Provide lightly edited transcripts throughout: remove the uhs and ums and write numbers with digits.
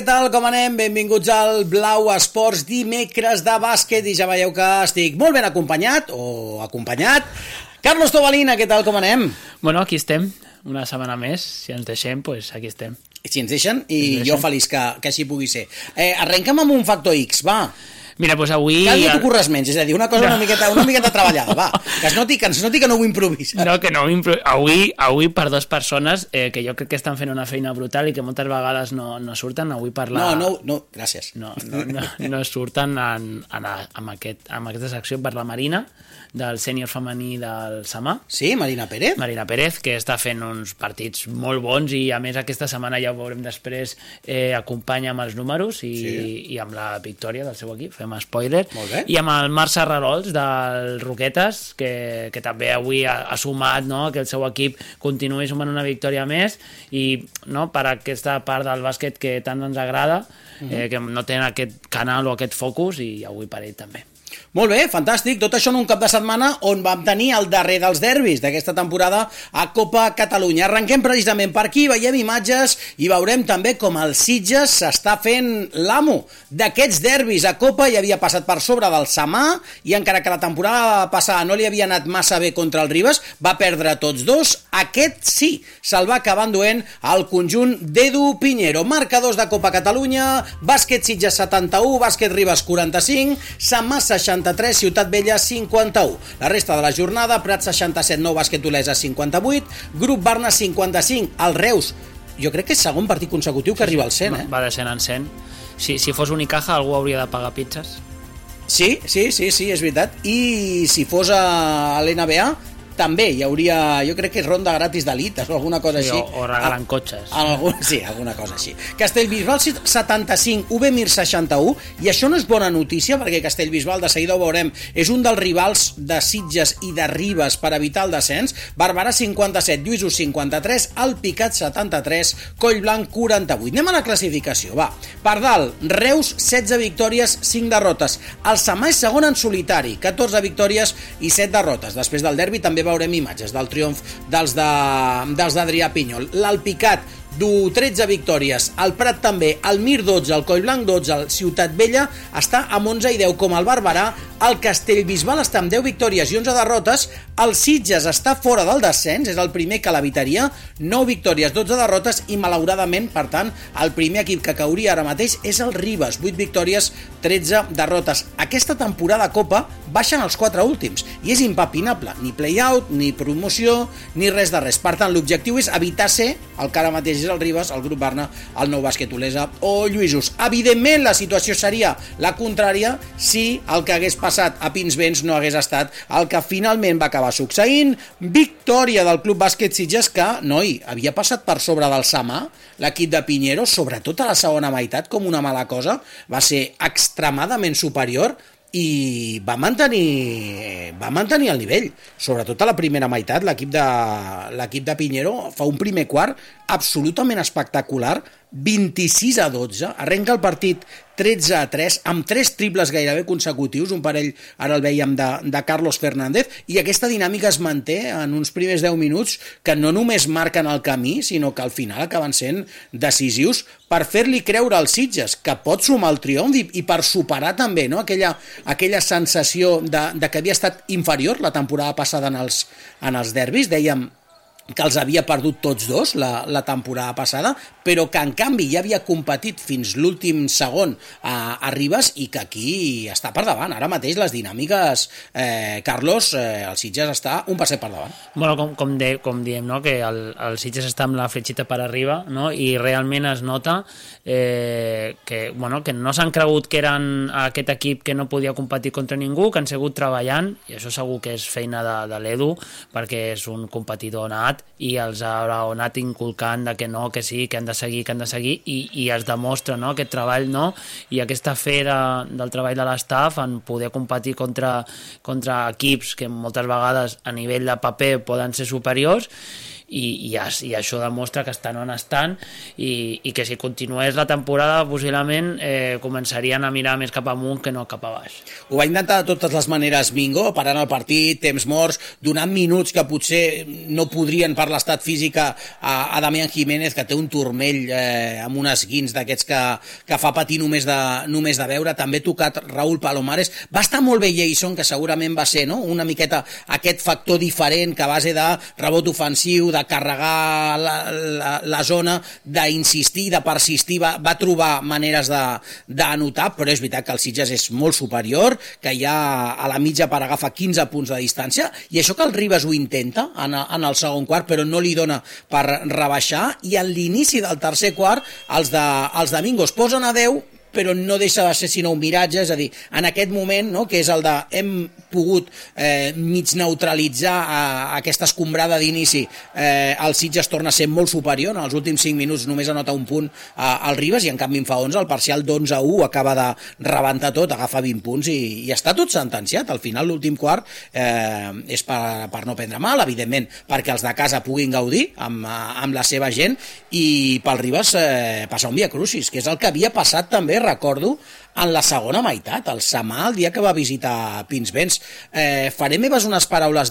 tal? Com anem? Benvinguts al Blau Esports, dimecres de bàsquet, i ja veieu que estic molt ben acompanyat, o acompanyat. Carlos Tobalina, què tal? Com anem? Bueno, aquí estem, una setmana més, si ens deixem, pues aquí estem. Si ens deixen, i jo feliç que així pugui ser. Arrenca'm amb un factor X, va. Mira, doncs avui... Cada dia t'ho curres menys, és a dir, una cosa una miqueta treballada, va. Que es noti que no ho improvisa. No, que no ho improvisa. Avui per dues persones que jo crec que estan fent una feina brutal i que moltes vegades no surten, avui parlar... No, gràcies. No surten amb aquesta secció per la Marina, del sènior femení del Samà. Sí, Marina Pérez. Marina Pérez, que està fent uns partits molt bons i a més aquesta setmana ja ho veurem després, acompanya amb els números i amb la victòria del seu equip, fem spoiler. Molt bé. I amb el Marc Serrarols del Roquetes, que també avui ha sumat, no?, que el seu equip continuï sumant una victòria més i no, per aquesta part del bàsquet que tant ens agrada, que no tenen aquest canal o aquest focus, i avui per ell també. Molt bé, fantàstic. Tot això en un cap de setmana on vam tenir el darrer dels derbis d'aquesta temporada a Copa Catalunya. Arrenquem precisament per aquí, veiem imatges i veurem també com el Sitges s'està fent l'amo d'aquests derbis a Copa. Ja havia passat per sobre del Samà i encara que la temporada passada no li havia anat massa bé contra el Ribes, va perdre tots dos. Aquest sí, se'l va acabar enduent al conjunt d'Edu Piñero. Marcadors de Copa Catalunya: bàsquet Sitges 71, bàsquet Ribes 45, Samà 63, Ciutat Vella 51. La resta de la jornada: Prat 67, Nou Bàsquet Olesa 58, Grup Barna 55, el Reus, jo crec que és segon partit consecutiu que arriba al 100, Va de 100 en 100. Si fos Unicaja algú hauria de pagar pizzas. Sí, és veritat. I si fos a l'NBA també hi hauria, jo crec que és ronda gratis d'elites o alguna cosa així. O regalen cotxes. Sí, alguna cosa així. Castellbisbal 75, UB Mir 61, i això no és bona notícia perquè Castellbisbal, de seguida ho veurem, és un dels rivals de Sitges i de Ribes per evitar el descens. Barberà 57, Lluïsos 53, Alpicat 73, Collblanc 48. Anem a la classificació, va. Per dalt, Reus 16 victòries, 5 derrotes. El Samà és segon en solitari, 14 victòries i 7 derrotes. Després del derbi també veurem imatges del triomf dels d'Adrià Pinyol. L'Alpicat du 13 victòries, el Prat també, el Mir 12, el Collblanc 12, el Ciutat Vella està amb 11 i 10 com el Barberà, el Castellbisbal està amb 10 victòries i 11 derrotes, el Sitges està fora del descens, és el primer que l'evitaria, 9 victòries, 12 derrotes, i malauradament, per tant, el primer equip que cauria ara mateix és el Ribes, 8 victòries, 13 derrotes. Aquesta temporada a Copa baixen els 4 últims i és impepinable, ni play-out, ni promoció, ni res de res. Per tant, l'objectiu és evitar ser el que ara mateix és el Ribes, el Grup Barna, el Nou Bàsquet Olesa o Lluïsos. Evidentment, la situació seria la contrària si el que hagués passat a Pinsbens no hagués estat el que finalment va acabar succeint. Victòria del Club Bàsquet Sitges que, havia passat per sobre del Samà, l'equip de Piñero, sobretot a la segona meitat, com una mala cosa, va ser extremadament superior i va mantenir el nivell, sobretot a la primera meitat. L'equip de Piñero fa un primer quart absolutament espectacular, 26-12, arrenca el partit 13-3, amb 3 triples gairebé consecutius, un parell, ara el veiem, de Carlos Fernández, i aquesta dinàmica es manté en uns primers 10 minuts que no només marquen el camí, sinó que al final acaben sent decisius per fer-li creure als Sitges que pot sumar el triomf i per superar també, no?, aquella sensació de que havia estat inferior la temporada passada en els derbis. Dèiem que els havia perdut tots dos la temporada passada, però que en canvi ja havia competit fins l'últim segon a Ribes i que aquí està per davant. Ara mateix les dinàmiques, Carlos, el Sitges està un passet per davant. Bueno, com diem, no?, que el Sitges està amb la fletxita per arriba, no?, i realment es nota que no s'han cregut que eren aquest equip que no podia competir contra ningú, que han sigut treballant, i això segur que és feina de l'Edu, perquè és un competidor nat i els ha anat inculcant de que no, que sí, que han de seguir i es demostra, no?, aquest treball, no?, i aquesta fe del treball de l'estaf en poder competir contra equips que moltes vegades a nivell de paper poden ser superiors. i això demostra que estan on estan i que si continués la temporada possiblement començarien a mirar més cap amunt que no cap a baix. Ho va intentar de totes les maneres Mingo, parant el partit, temps morts, donant minuts que potser no podrien per l'estat físic a Damián Jiménez, que té un turmell amb un esguins d'aquests que fa patir només de veure. També tocat Raúl Palomares. Va estar molt bé Jason, que segurament va ser, no?, una miqueta aquest factor diferent que a base de rebot ofensiu, de carregar la zona, d'insistir, de persistir, va trobar maneres d'anotar, però és veritat que el Sitges és molt superior, que ja a la mitja part agafa 15 punts de distància, i això que el Ribas ho intenta en el segon quart, però no li dona per rebaixar, i a l'inici del tercer quart els de Mingo es posen a 10, però no deixa de ser sinó un miratge, és a dir, en aquest moment, no?, que és el de hem pogut mig neutralitzar aquesta escombrada d'inici, el Sitges torna a ser molt superior, en els últims 5 minuts només anota un punt al Ribas, i en canvi en fa 11, el parcial d'11-1 acaba de rebentar tot, agafa 20 punts i està tot sentenciat. Al final l'últim quart és per no prendre mal, evidentment, perquè els de casa puguin gaudir amb la seva gent, i pel Ribas passar un via crucis, que és el que havia passat també, recordo, en la segona meitat, el Samà, el dia que va visitar Pinsbens. Faré meves unes paraules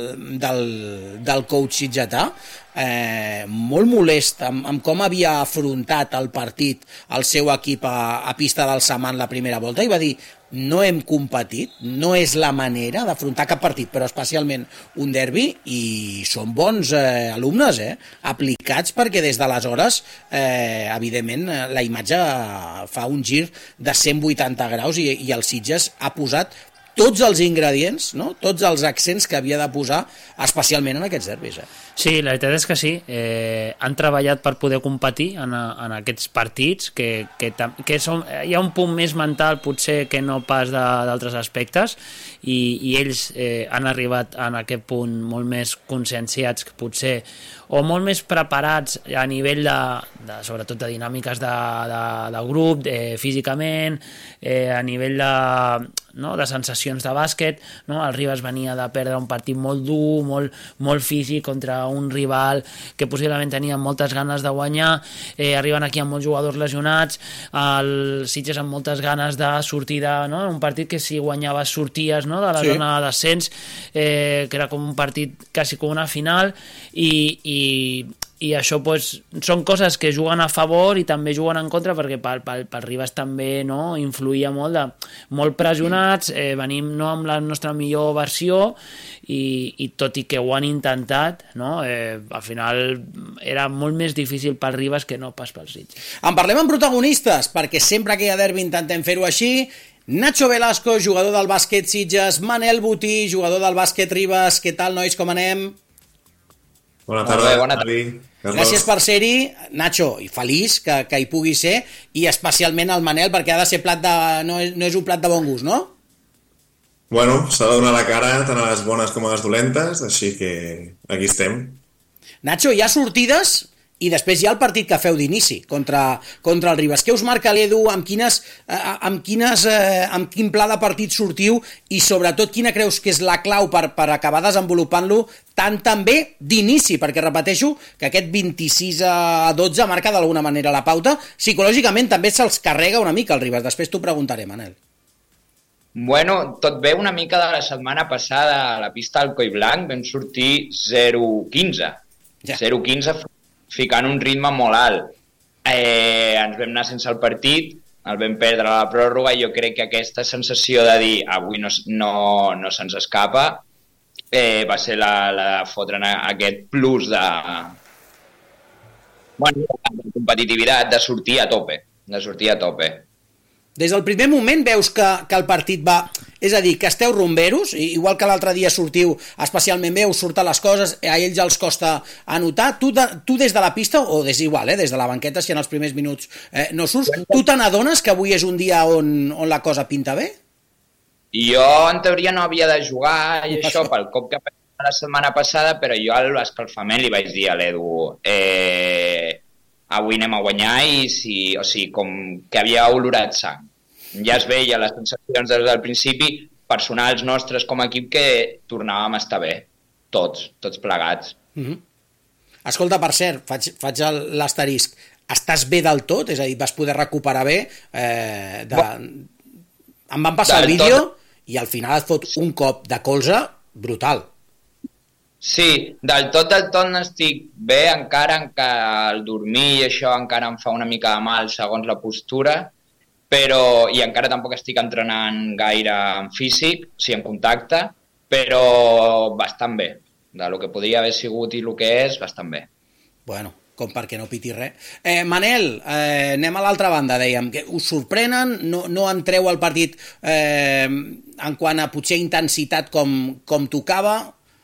del coach sitgetà, molt molest amb com havia afrontat el partit el seu equip a pista del Samà en la primera volta, i va dir: no hem competit, no és la manera d'afrontar cap partit, però especialment un derbi, i són bons alumnes, aplicats, perquè des d'aleshores evidentment la imatge fa un gir de 180 graus i el Sitges ha posat tots els ingredients, no?, tots els accents que havia de posar, especialment en aquests derbis. Sí, la veritat és que sí. Han treballat per poder competir en aquests partits, que hi ha un punt més mental potser que no pas d'altres aspectes, i ells han arribat en aquest punt molt més conscienciats que potser, o molt més preparats a nivell sobretot de dinàmiques de grup, físicament, a nivell de sensacions de bàsquet, no? El Ribas venia de perdre un partit molt dur, molt físic, contra un rival que possiblement tenia moltes ganes de guanyar, arriben aquí amb molts jugadors lesionats, el Sitges amb moltes ganes de sortir un partit que si guanyaves sorties, no?, de la zona de descens, que era com un partit quasi com una final, i això pues, són coses que juguen a favor i també juguen en contra, perquè pel Ribas també, no?, influïa molt pressionats, venim no amb la nostra millor versió, i tot i que ho han intentat, no?, al final era molt més difícil pel Ribas que no pas pels Sitges. En parlem amb protagonistes, perquè sempre que hi ha derbi intentem fer-ho així. Nacho Velasco, jugador del bàsquet Sitges, Manel Botí, jugador del bàsquet Ribas. Què tal, nois, com anem? Bona tarda, Avi. Gràcies per ser-hi, Nacho, i feliç que hi pugui ser, i especialment el Manel, perquè ha de ser no és un plat de bon gust, no? Bueno, s'ha de donar la cara tant a les bones com a les dolentes, així que aquí estem. Nacho, hi ha sortides i després hi ha el partit que feu d'inici contra el Ribas. Què us marca l'Edu? Amb quin pla de partit sortiu, i sobretot quina creus que és la clau per acabar desenvolupant-lo tan bé d'inici? Perquè repeteixo que aquest 26-12 marca d'alguna manera la pauta. Psicològicament també se'ls carrega una mica el Ribas. Després t'ho preguntaré, Manel. Bueno, tot ve una mica de la setmana passada a la pista del Coi Blanc, vam sortir 0-15. 0-15 ficant un ritme molt alt. Ens vam anar sense el partit, el vam perdre a la pròrroga, i jo crec que aquesta sensació de dir avui no se'ns escapa va ser la de fotre'n aquest plus de competitivitat, de sortir a tope. Des del primer moment veus que el partit va... És a dir, que esteu rumberos, igual que l'altre dia sortiu especialment bé, us surten les coses, a ells els costa anotar. Tu des de la pista, o des de la banqueta, si en els primers minuts no surts, tu te n'adones que avui és un dia on la cosa pinta bé? Jo, en teoria, no havia de jugar, i això, pel cop que la setmana passada, però jo a l'escalfament li vaig dir a l'Edu avui anem a guanyar, i com que havia olorat sang. Ja es veia les sensacions des del principi, personals nostres com a equip, que tornàvem a estar bé, tots plegats. Escolta, per cert, faig l'asterisc. Estàs bé del tot? És a dir, vas poder recuperar bé? Em van passar el vídeo i al final et fot un cop de colze brutal. Sí, del tot n'estic bé, encara el dormir i això encara em fa una mica de mal segons la postura, i encara tampoc estic entrenant gaire en físic, o sigui, en contacte, però bastant bé. De lo que podria haver sigut i el que és, bastant bé. Bueno, com perquè no piti res. Manel, anem a l'altra banda, dèiem, que us sorprenen, no entreu al partit en quant a potser intensitat com tocava?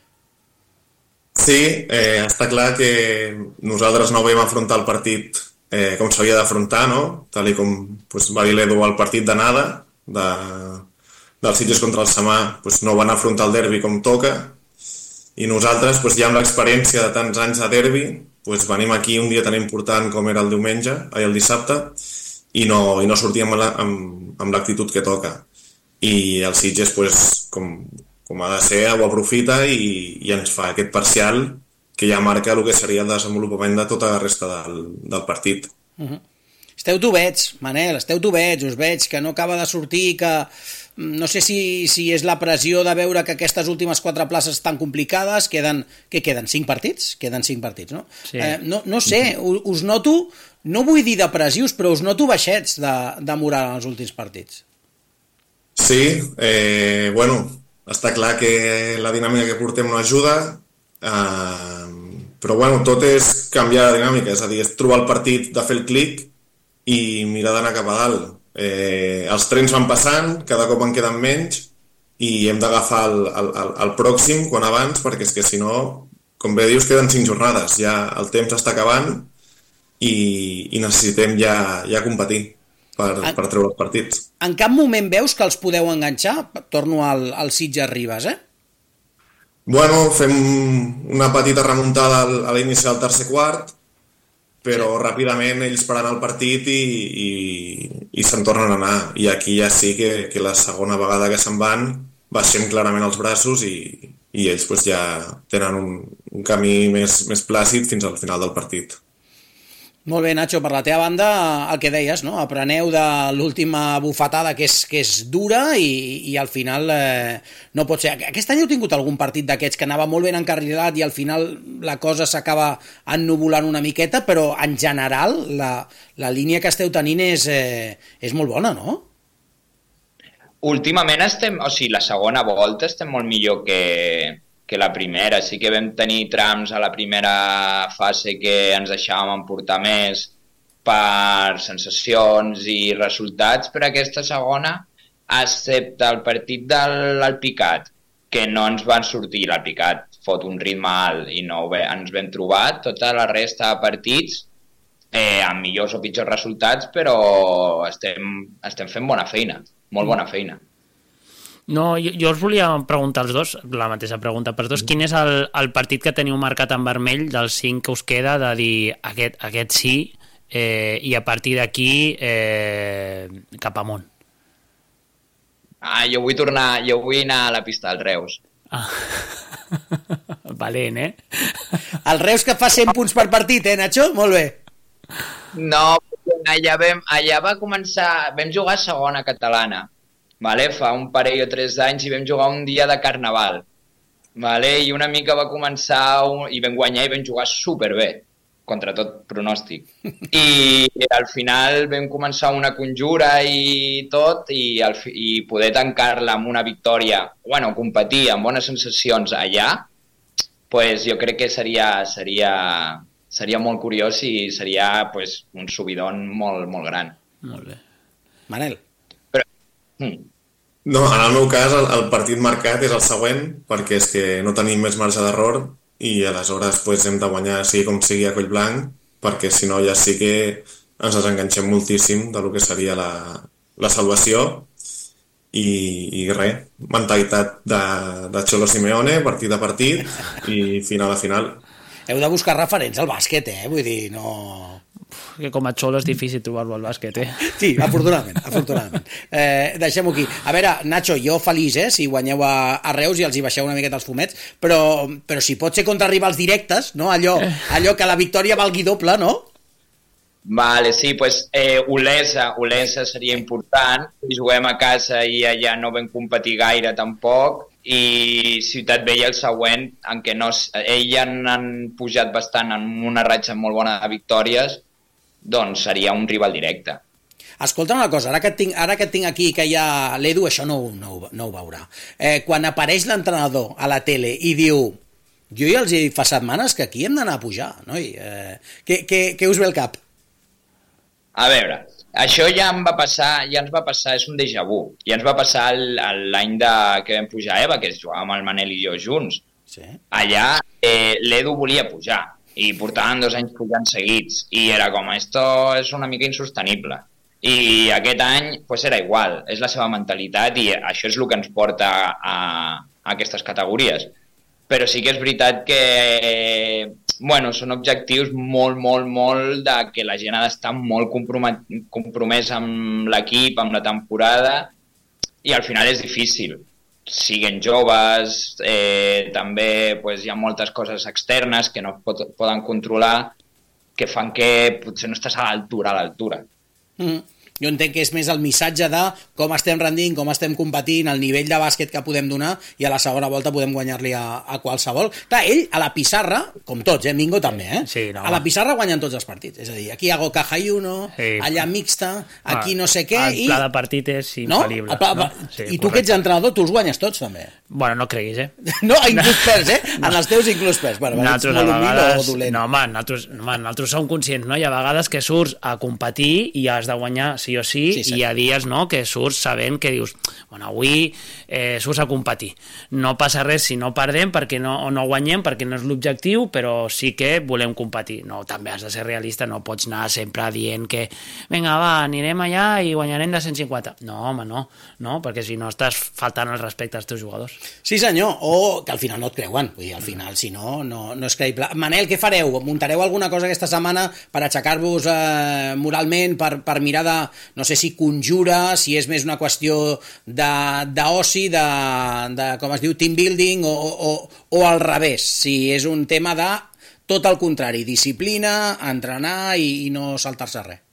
Sí, està clar que nosaltres no vam afrontar el partit com s'havia d'afrontar, no? Tal com va dir l'Edu al partit d'anada del Sitges contra el Samà, no van afrontar el derbi com toca, i nosaltres, ja amb l'experiència de tants anys de derbi, venim aquí un dia tan important com era el dissabte, i no sortíem amb l'actitud que toca. I el Sitges, com ha de ser, ho aprofita i ens fa aquest parcial que ja marca el que seria el desenvolupament de tota la resta del partit. Esteu tubets, Manel, us veig que no acaba de sortir, que no sé si és la pressió de veure que aquestes últimes 4 places estan complicades, queden 5 partits? Queden 5 partits, no? Sí. No sé, us noto, no vull dir depressius, però us noto baixets de moral en els últims partits. Sí, està clar que la dinàmica que portem no ajuda, però tot és canviar la dinàmica, és a dir, és trobar el partit de fer el clic i mirar d'anar cap a dalt. Els trens van passant, cada cop en queden menys i hem d'agafar el pròxim quan abans, perquè és que si no, com bé dius, queden 5 jornades, ja el temps està acabant i necessitem ja competir per treure els partits. En cap moment veus que els podeu enganxar? Torno al Sitges Ribes, Fem una petita remuntada a l'inici del tercer quart, però ràpidament ells pararan el partit i se'n tornen a anar. I aquí ja sí que la segona vegada que se'n van baixem clarament els braços i ells ja tenen un camí més plàcid fins al final del partit. Molt bé, Nacho, per la teva banda, el que deies, no? Apreneu de l'última bufetada que és dura i al final no pot ser. Aquest any heu tingut algun partit d'aquests que anava molt ben encarrilat i al final la cosa s'acaba ennubulant una miqueta, però en general la línia que esteu tenint és molt bona, no? Últimament la segona volta estem molt millor que la primera. Sí que vam tenir trams a la primera fase que ens deixàvem emportar més per sensacions i resultats, però aquesta segona, excepte el partit de l'Alpicat, que no ens van sortir, l'Alpicat fot un ritme alt i no ens vam trobar, tota la resta de partits amb millors o pitjors resultats, però estem fent bona feina, molt bona feina. No, jo us volia preguntar als dos, la mateixa pregunta per tots, quin és el partit que teniu marcat en vermell dels 5 que us queda, de dir aquest sí, i a partir d'aquí cap amunt? Jo vull anar a la pista del Reus. Valent, El Reus que fa 100 punts per partit, Nacho? Molt bé. No, allà va començar, vam jugar a segona catalana, fa un parell o 3 anys i vam jugar un dia de carnaval, i una mica va començar i vam guanyar i vam jugar superbé, contra tot pronòstic. I al final vam començar una conjura i tot i poder tancar-la amb una victòria, competir amb bones sensacions allà, jo crec que seria molt curiós i seria un subidon molt, molt gran. Molt bé. Manel? No, en el meu cas el partit marcat és el següent, perquè és que no tenim més marge d'error i aleshores hem de guanyar sigui com sigui a Collblanc, perquè si no ja sí que ens desenganxem moltíssim del que seria la salvació i res, mentalitat de Cholo Simeone, partit a partit i final a final. Heu de buscar referents al bàsquet, vull dir, no... que com a xolo és difícil trobar-lo al bàsquet, Sí, afortunadament. Deixem-ho aquí. A veure, Nacho, jo feliç, si guanyeu a Reus i els hi baixeu una miqueta els fumets, però si pot ser contra rivals directes, no? Allò que la victòria valgui doble, no? Vale, sí, pues Olesa seria important, i juguem a casa i allà no vam competir gaire tampoc, i Ciutat Vella el següent, en què ells han pujat bastant en una ratxa molt bona de victòries, doncs seria un rival directe. Escolta una cosa, ara que et tinc aquí, que hi ha l'Edu, això no ho veurà. Quan apareix l'entrenador a la tele i diu, jo ja els he dit fa setmanes que aquí hem d'anar a pujar, noi? Què us ve al cap? A veure, això ja ens va passar, és un déjà vu. Ja ens va passar l'any que vam pujar a EVA, que jugàvem el Manel i jo junts. Sí. Allà l'Edu volia pujar i portaven 2 anys pujant seguits i era com, esto és una mica insostenible. I aquest any pues era igual, és la seva mentalitat i això és el que ens porta a aquestes categories. Però sí que és veritat que són objectius molt de que la gent ha d'estar molt compromesa amb l'equip, amb la temporada, i al final és difícil. Siguen joves, també hi ha moltes coses externes que no poden controlar, que fan que potser no estàs a l'altura. Jo entenc que és més el missatge de com estem rendint, com estem competint, el nivell de bàsquet que podem donar, i a la segona volta podem guanyar-li a qualsevol. Clar, ell a la pissarra, com tots, Mingo també, Sí, no. A la pissarra guanyen tots els partits. És a dir, aquí hago caja y uno, sí, allà mixta, aquí no sé què... El pla de partit és infal·lible. No? Sí, i tu que ets entrenador, tu els guanyes tots, també. Bueno, no creguis, No, inclús perds, En els teus inclús perds. Bueno, nosaltres a vegades... No, home, nosaltres som conscients, no? Hi ha vegades que surts a competir i has de guanyar sí o sí, i hi ha dies, no?, que surts sabent que dius, bueno, avui surts a competir. No passa res si no perdem perquè no guanyem, perquè no és l'objectiu, però sí que volem competir. No, també has de ser realista, no pots anar sempre dient que vinga, va, anirem allà i guanyarem de 150. No, home, no, perquè si no estàs faltant el respecte als teus jugadors. Sí, senyor, o que al final no et creuen. Vull dir, al final, si no és creïble. Manel, què fareu? Muntareu alguna cosa aquesta setmana per aixecar-vos moralment, per mirar de, no sé si conjura, si és més una qüestió d'oci, de com es diu, team building, o al revés, si és un tema de tot el contrari, disciplina, entrenar i no saltar-se res?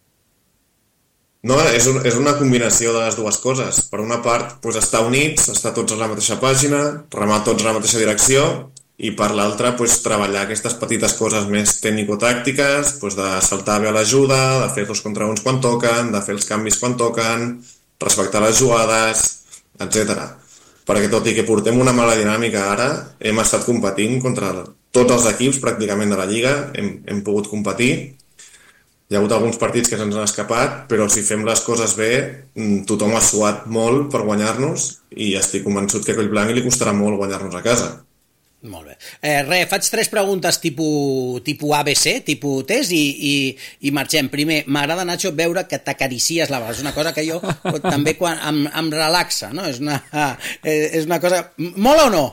No, és una combinació de les dues coses. Per una part, estar units, estar tots a la mateixa pàgina, remar tots a la mateixa direcció, i per l'altra, treballar aquestes petites coses més tècnico-tàctiques, de saltar bé a l'ajuda, de fer 2 contra 1 quan toquen, de fer els canvis quan toquen, respectar les jugades, etc. Perquè tot i que portem una mala dinàmica ara, hem estat competint contra tots els equips pràcticament de la Lliga, hem pogut competir. Hi ha hagut alguns partits que se'ns han escapat, però si fem les coses bé, tothom ha suat molt per guanyar-nos i estic convençut que a Collblanc li costarà molt guanyar-nos a casa. Molt bé. Faig 3 preguntes tipus ABC, tipus test, i marxem. Primer, m'agrada, Nacho, veure que t'acaricies la barba. És una cosa que jo també em relaxa, no? És una cosa... Mola o no?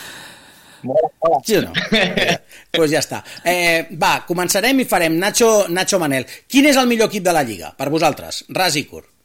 Mola. Sí o no? Doncs ja està. Va, començarem i farem Nacho Manel. Quin és el millor equip de la Lliga, per vosaltres? Ras i curt.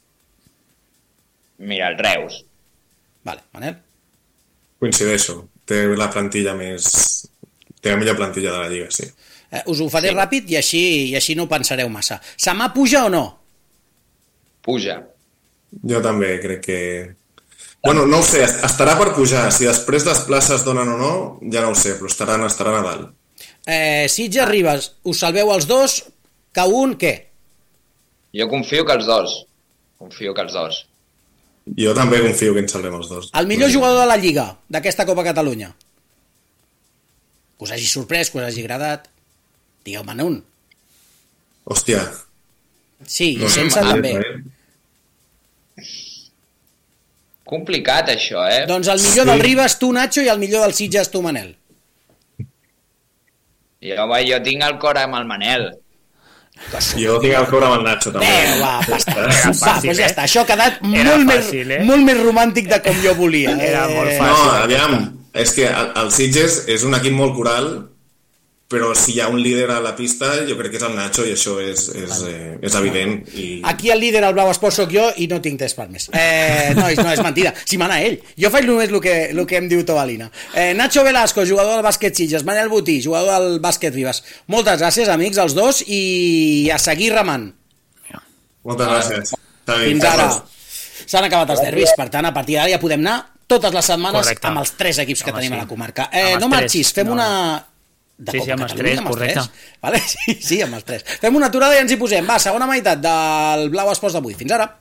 Mira, el Reus. Vale, Manel? Coincideixo. Té la millor plantilla de la Lliga, sí. Us ho faré ràpid i així no ho pensareu massa. Samà puja o no? Puja. Jo també crec que... Bueno, no ho sé, estarà per pujar. Si després les places donen o no, ja no ho sé, però estaran a dalt. Sitges, Ribes, us salveu els dos, que un, què? Jo confio que els dos. Jo també confio que ens salvem els dos. El millor jugador de la Lliga, d'aquesta Copa Catalunya. Que us hagi sorprès, que us hagi agradat. Digueu-me'n un. Hòstia. Sí, i sense també. Complicat, això, Doncs el millor del Ribes, tu, Nacho, i el millor del Sitges, tu, Manel. Jo tinc el cor amb el Manel. Jo tinc el cor amb el Nacho, també. Doncs ja està. Això ha quedat molt més romàntic de com jo volia. Era molt fàcil. No, aviam, és que el Sitges és un equip molt coral, però si hi ha un líder a la pista jo crec que és el Nacho i això és evident. Aquí el líder al Blau Esport soc jo i no tinc temps per més. No, és mentida, si mana ell. Jo faig només el que em diu Tobalina. Nacho Velasco, jugador del bàsquet Sitges, Manel Botí, jugador del bàsquet Ribes. Moltes gràcies, amics, els dos, i a seguir remant. Moltes gràcies. Fins ara. S'han acabat els derbis, per tant, a partir d'ara ja podem anar totes les setmanes amb els 3 equips que tenim a la comarca. No marxis, fem una... Sí, amb els 3, correcte. Vale? Sí, amb els 3. Fem una aturada i ens hi posem. Va, segona meitat del Blau Esports d'avui. Fins ara.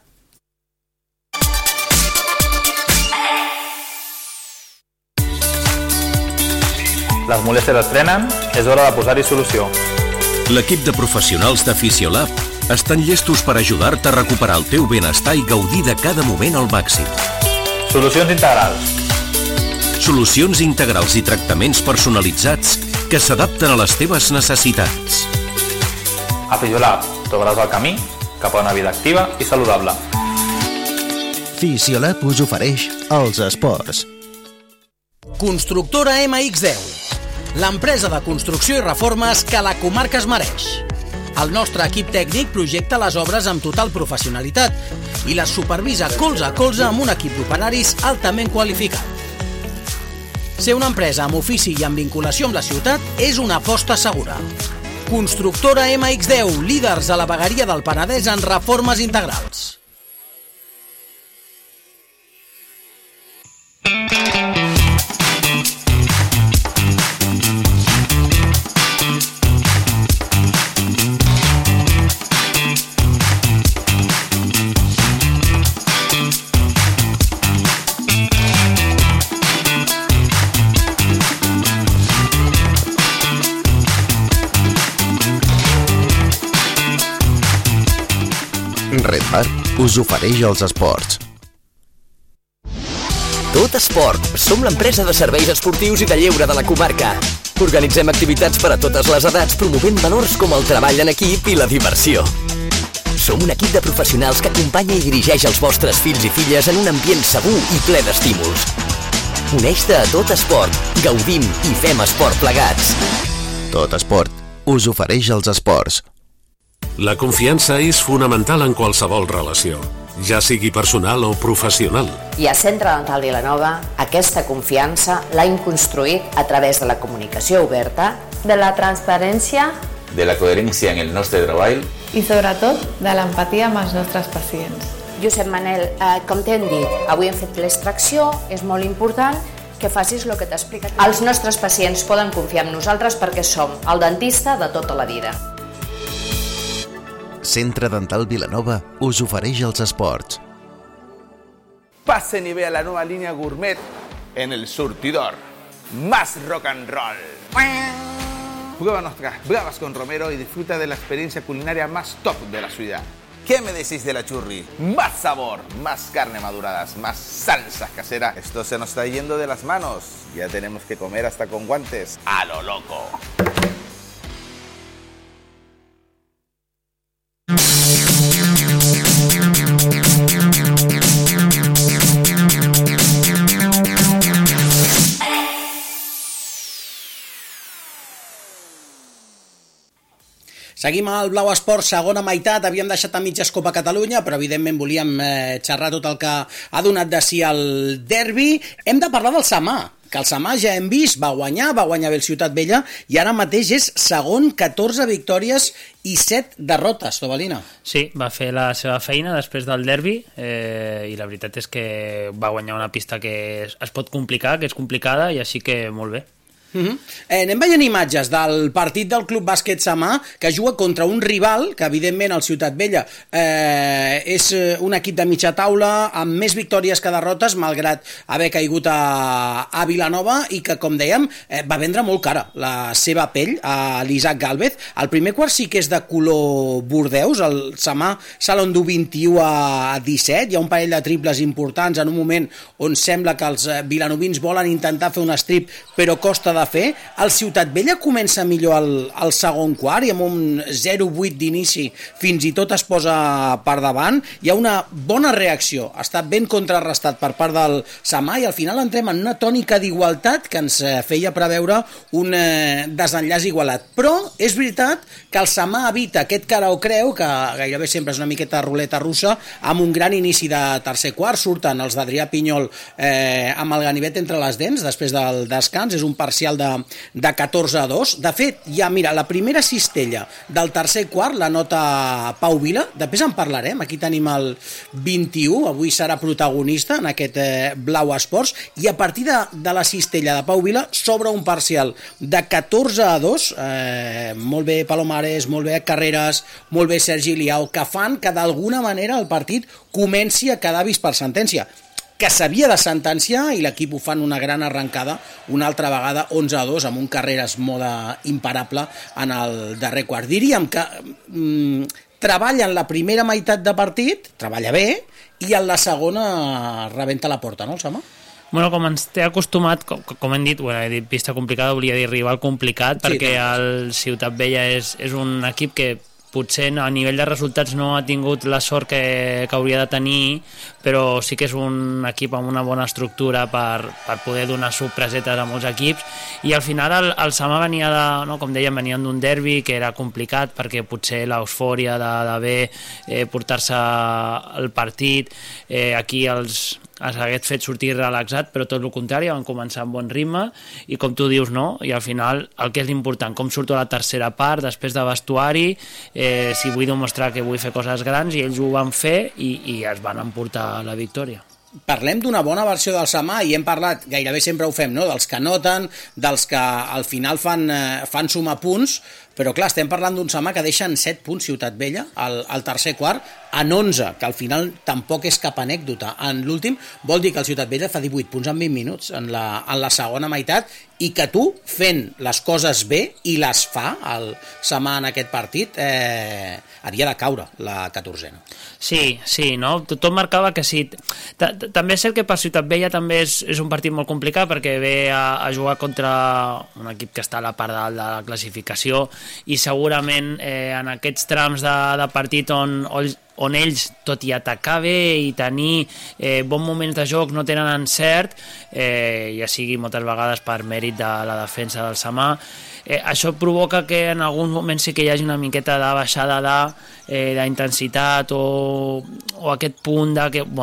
Les molèsties es frenen, és hora de posar-hi solució. L'equip de professionals de Fisiolab estan llestos per ajudar-te a recuperar el teu benestar i gaudir de cada moment al màxim. Solucions integrals. Solucions integrals i tractaments personalitzats que s'adapten a les teves necessitats. A Fisiolab trobaràs el camí cap a una vida activa i saludable. Fisiolab us ofereix els esports. Constructora MX10, l'empresa de construcció i reformes que la comarca es mereix. El nostre equip tècnic projecta les obres amb total professionalitat i les supervisa colze a colze amb un equip d'operaris altament qualificat. Ser una empresa amb ofici i amb vinculació amb la ciutat és una aposta segura. Constructora MX10, líders a la vegueria del Penedès en reformes integrals. Red Bar us ofereix els esports. Tot Esport. Som l'empresa de serveis esportius i de lleure de la comarca. Organitzem activitats per a totes les edats promovent valors com el treball en equip i la diversió. Som un equip de professionals que acompanya i dirigeix els vostres fills i filles en un ambient segur i ple d'estímuls. Uneix-te a Tot Esport. Gaudim i fem esport plegats. Tot Esport us ofereix els esports. La confiança és fonamental en qualsevol relació, ja sigui personal o professional. I a Centre Dental Vilanova aquesta confiança l'hem construït a través de la comunicació oberta, de la transparència, de la coherència en el nostre treball i sobretot de l'empatia amb els nostres pacients. Josep Manel, com t'hem dit, avui hem fet l'extracció, és molt important que facis el que t'he explicat. Els nostres pacients poden confiar en nosaltres perquè som el dentista de tota la vida. Centre Dental Vilanova us ofereix els esports. Pasen y vea la nueva línea gourmet en El Surtidor. Más rock and roll. Prueba nuestras bravas con Romero y disfruta de la experiencia culinaria más top de la ciudad. ¿Qué me decís de la churri? Más sabor, más carne maduradas, más salsas caseras. Esto se nos está yendo de las manos. Ya tenemos que comer hasta con guantes. A lo loco. Seguim al Blau Esport, segona meitat. Havíem deixat a mitges Copa Catalunya, però evidentment volíem xerrar tot el que ha donat de si el derbi. Hem de parlar del Samà, que el Samà ja hem vist, va guanyar bé el Ciutat Vella i ara mateix és segon, 14 victòries i 7 derrotes, Tobalina. Sí, va fer la seva feina després del derbi i la veritat és que va guanyar una pista que es pot complicar, que és complicada, i així que molt bé. Anem veient imatges del partit del Club Bàsquet Samà, que juga contra un rival que evidentment el Ciutat Vella és un equip de mitja taula amb més victòries que derrotes, malgrat haver caigut a Vilanova, i que, com dèiem, va vendre molt cara la seva pell a l'Isaac Gálvez. El primer quart sí que és de color bordeus, el Samà se l'endú 21-17, hi ha un parell de triples importants en un moment on sembla que els vilanovins volen intentar fer un strip però costa de de fer. El Ciutat Vella comença millor al segon quart i amb un 0-8 d'inici fins i tot es posa per davant. Hi ha una bona reacció, està ben contrarrestat per part del Samà i al final entrem en una tònica d'igualtat que ens feia preveure un desenllaç igualat. Però és veritat que el Samà evita aquest cara o creu, que gairebé sempre és una miqueta ruleta russa, amb un gran inici de tercer quart. Surten els d'Adrià Pinyol amb el ganivet entre les dents després del descans, és un parcial de 14-2. De fet, ja mira, la primera cistella del tercer quart la nota Pau Vila, després en parlarem, aquí tenim el 21, avui serà protagonista en aquest Blau Esports, i a partir de la cistella de Pau Vila s'obre un parcial de 14-2, molt bé Palomares, molt bé Carreras, molt bé Sergi Liao, que fan que d'alguna manera el partit comenci a quedar vist per sentència, que s'havia de sentenciar, i l'equip ho fan una gran arrencada, una altra vegada 11-2 amb un Carreras mode imparable en el darrer quart. Diríem que treballa en la primera meitat de partit, treballa bé, i en la segona rebenta la porta, no, el Samà? Bueno, com ens té acostumat, com hem dit, he dit pista complicada, volia dir rival complicat, sí, perquè el Ciutat Vella és un equip que potser a nivell de resultats no ha tingut la sort que hauria de tenir, però sí que és un equip amb una bona estructura per poder donar sorpresetes a molts equips, i al final el Samà venia com dèiem, venien d'un derbi que era complicat perquè potser l'eufòria d'haver portar-se el partit, aquí els hagués fet sortir relaxat, però tot el contrari, van començar amb bon ritme, i com tu dius, no? I al final el que és important, com surto a la tercera part, després de vestuari, si vull demostrar que vull fer coses grans, i ells ho van fer i es van emportar la victòria. Parlem d'una bona versió del Samà i hem parlat, gairebé sempre ho fem, no? Dels que noten, dels que al final fan sumar punts, però clar, estem parlant d'un Samà que deixa en 7 punts Ciutat Vella al tercer quart, en 11, que al final tampoc és cap anècdota. En l'últim vol dir que el Ciutat Vella fa 18 punts en 20 minuts en la segona meitat, i que tu, fent les coses bé, i les fa el Samà en aquest partit, havia de caure la 14a. Sí, no? Tot marcava que sí. També és cert que per Ciutat Vella també és un partit molt complicat, perquè ve a jugar contra un equip que està a la part dalt de la classificació, i segurament en aquests trams de partit on ells, tot i atacar bé i tenir bons moments de joc, no tenen encert, ja sigui moltes vegades per mèrit de la defensa del Samà, això provoca que en alguns moments sí que hi hagi una miqueta de baixada d'intensitat o aquest punt de que,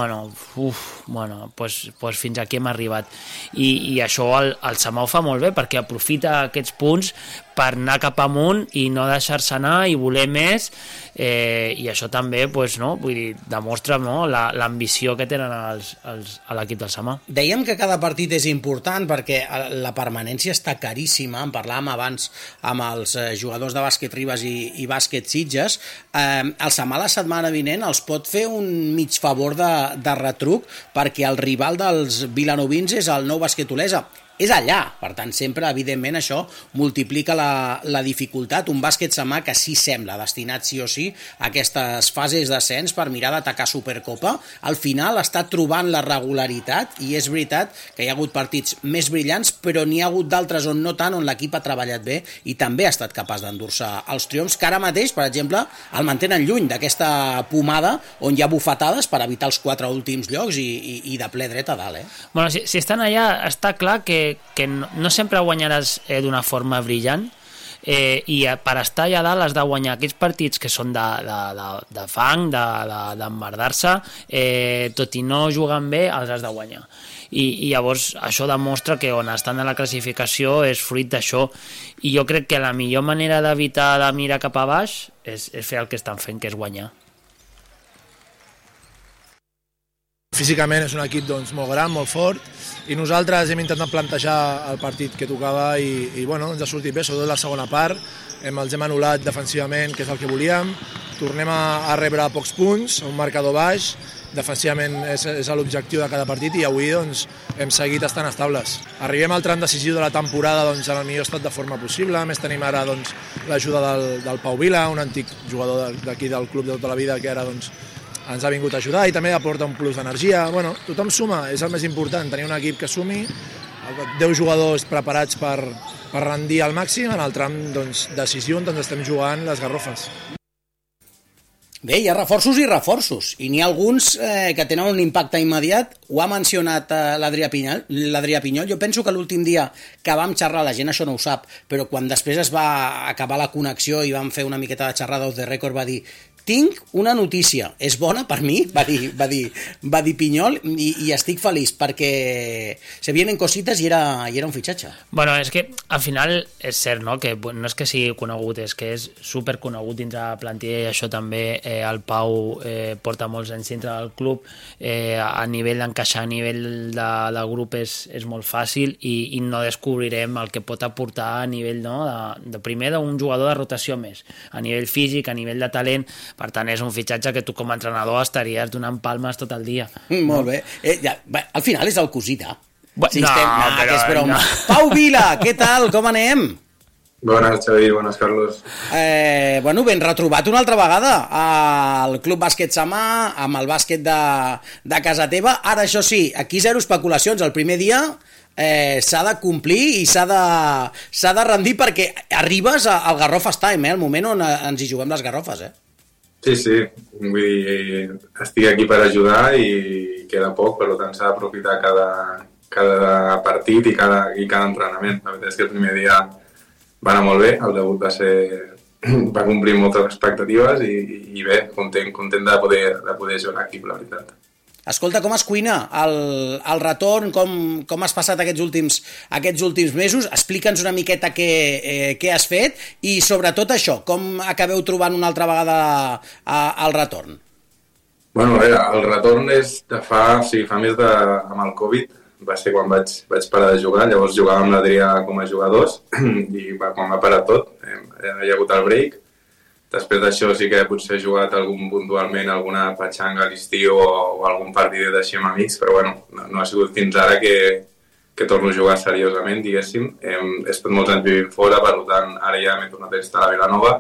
pues fins aquí hem arribat, i això el Samà ho fa molt bé, perquè aprofita aquests punts per anar cap amunt i no deixar-se anar i voler més, i això també demostra l'ambició que tenen a l'equip del Samà. Dèiem que cada partit és important perquè la permanència està caríssima, en parlàvem abans amb els jugadors de bàsquet Ribes i bàsquet Sitges. El Samà la setmana vinent els pot fer un mig favor de retruc, perquè el rival dels vilanovins és el Nou Bàsquet Olesa. És allà, per tant, sempre, evidentment, això multiplica la dificultat. Un bàsquet Samà que sí sembla destinat sí o sí a aquestes fases d'ascens per mirar d'atacar Supercopa. Al final està trobant la regularitat, i és veritat que hi ha hagut partits més brillants, però n'hi ha hagut d'altres on no tant, on l'equip ha treballat bé i també ha estat capaç d'endur-se els triomfs, que ara mateix, per exemple, el mantenen lluny d'aquesta pomada on hi ha bufetades per evitar els 4 últims llocs i de ple dret a dalt. Bueno, si estan allà, està clar que no sempre guanyaràs d'una forma brillant, i per estar allà dalt has de guanyar aquests partits que són de fang, d'emmerdar-se, tot i no jugant bé els has de guanyar, i llavors això demostra que on estan a la classificació és fruit d'això, i jo crec que la millor manera d'evitar de mirar cap a baix és fer el que estan fent, que és guanyar. Físicament és un equip molt gran, molt fort, i nosaltres hem intentat plantejar el partit que tocava i ens ha sortit bé, sobretot la segona part. Els hem anul·lat defensivament, que és el que volíem. Tornem a rebre pocs punts, un marcador baix. Defensivament és l'objectiu de cada partit, i avui hem seguit estant estables. Arribem al tram decisiu de la temporada en el millor estat de forma possible. A més, tenim ara l'ajuda del Pau Vila, un antic jugador d'aquí del club de tota la vida, que ara ens ha vingut a ajudar i també aporta un plus d'energia. Tothom suma, és el més important, tenir un equip que sumi. 10 jugadors preparats per rendir al màxim en el tram decisiu on ens estem jugant les garrofes. Bé, hi ha reforços i reforços, i n'hi ha alguns que tenen un impacte immediat. Ho ha mencionat l'Adrià Pinyol. Jo penso que l'últim dia que vam xerrar, la gent això no ho sap, però quan després es va acabar la connexió i vam fer una miqueta de xerrada off the record, va dir: tinc una notícia, és bona per mi, va dir Pinyol, i estic feliç perquè se vienen cositas i era un fitxatge. Bueno, és que al final és cert, no?, que no és que sigui conegut, és que és superconegut dins de la plantilla, i això també el Pau porta molts anys dintre del club, a nivell d'encaixar, a nivell de grup és molt fàcil, i no descobrirem el que pot aportar a nivell, no?, de primer d'un jugador de rotació més, a nivell físic, a nivell de talent. Per tant, és un fitxatge que tu com a entrenador estaries donant palmes tot el dia. Molt bé. Al final és el cosita. No, que és broma. No. Pau Vila, què tal? Com anem? Bones, Xavi, bones, Carlos. Ben retrobat una altra vegada al Club Bàsquet Samà, amb el bàsquet de casa teva. Ara, això sí, aquí zero especulacions. El primer dia s'ha de complir i s'ha de rendir, perquè arribes al Garrofes Time, el moment on ens hi juguem les garrofes, Sí, vull dir, estic aquí per ajudar i queda poc, per tant s'ha d'aprofitar cada partit i cada entrenament. La veritat és que el primer dia va anar molt bé, el debut va complir moltes expectatives i bé, content de poder jugar aquí, la veritat. Escolta, com es cuina el retorn, com has passat aquests últims mesos? Explica'ns una miqueta què has fet i sobretot això, com acabeu trobant una altra vegada el retorn? Bueno, a veure, el retorn és de fa més amb el Covid, va ser quan vaig parar de jugar, llavors jugava amb l'Adrià com a jugadors i quan va parar tot, hi ha hagut el break. Després d'això sí que potser he jugat puntualment alguna patxanga a l'estiu o algun partidet així amb amics, però bueno, no ha sigut fins ara que torno a jugar seriosament, diguéssim. He estat molts anys vivint fora, per tant ara ja m'he tornat a instal·lar a Vilanova.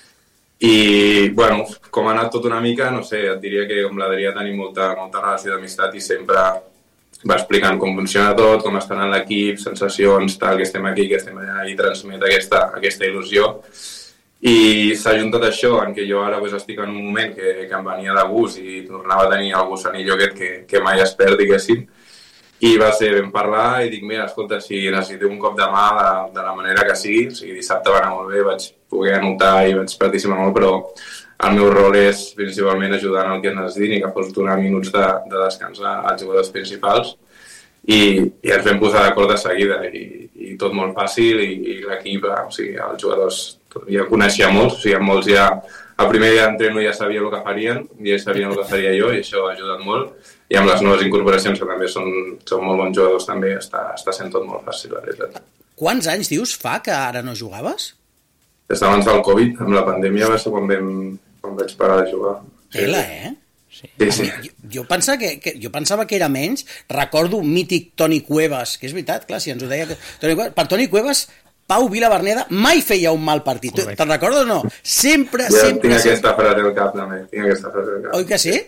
I, bueno, com ha anat tot una mica, no sé, et diria que amb l'Adrià tenim molta relació d'amistat i sempre va explicant com funciona tot, com està anant l'equip, sensacions, tal, que estem aquí, que estem allà, i transmet aquesta il·lusió. I s'ha juntat això, en què jo ara estic en un moment que em venia de gust i tornava a tenir el gusanillo aquest que mai es perd, diguéssim, i va ser ben parlar i dic, mira, escolta, si necessito un cop de mà de la manera que sigui, dissabte va anar molt bé, vaig poder anotar i vaig participar molt, però el meu rol és principalment ajudar en el que necessitin i que fos donar minuts de descans als jugadors principals, i ens vam posar d'acord de seguida i tot molt fàcil, i l'equip, o sigui, els jugadors ja coneixia molts, o sigui, molts ja el primer dia d'entreno ja sabia el que farien i ells sabien el que faria jo, i això ha ajudat molt, i amb les noves incorporacions que també són molt bons jugadors també està sent tot molt fàcil, la veritat. Quants anys dius fa que ara no jugaves? Des d'abans del Covid, amb la pandèmia va ser quan vaig parar de jugar. Tela, Sí. Jo pensava que era menys. Recordo un mític Toni Cuevas, que és veritat, clar, si ens ho deia per Toni Cuevas, Pau Vila Verneda mai feia un mal partit. Te'n recordes o no? Sempre. Tinc aquesta frase al cap, també. Oi que sí?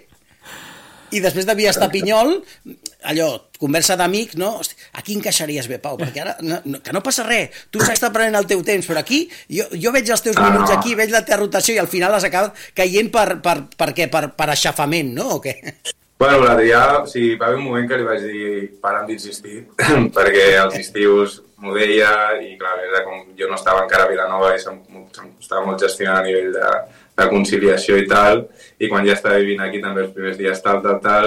I després devia estar Pinyol, allò, conversa d'amics, no? Hosti, aquí encaixaries bé, Pau, perquè ara que no passa res, tu s'està prenent el teu temps, però aquí jo veig els teus minuts aquí, veig la teva rotació i al final has acabat caient per aixafament, no? O què? Bueno, l'Adrià, va haver un moment que li vaig dir para'm d'insistir, perquè els estius m'ho deia i clar, era com jo no estava encara a Vilanova i se'm costava molt gestionar a nivell de conciliació i tal, i quan ja estava vivint aquí també els primers dies tal,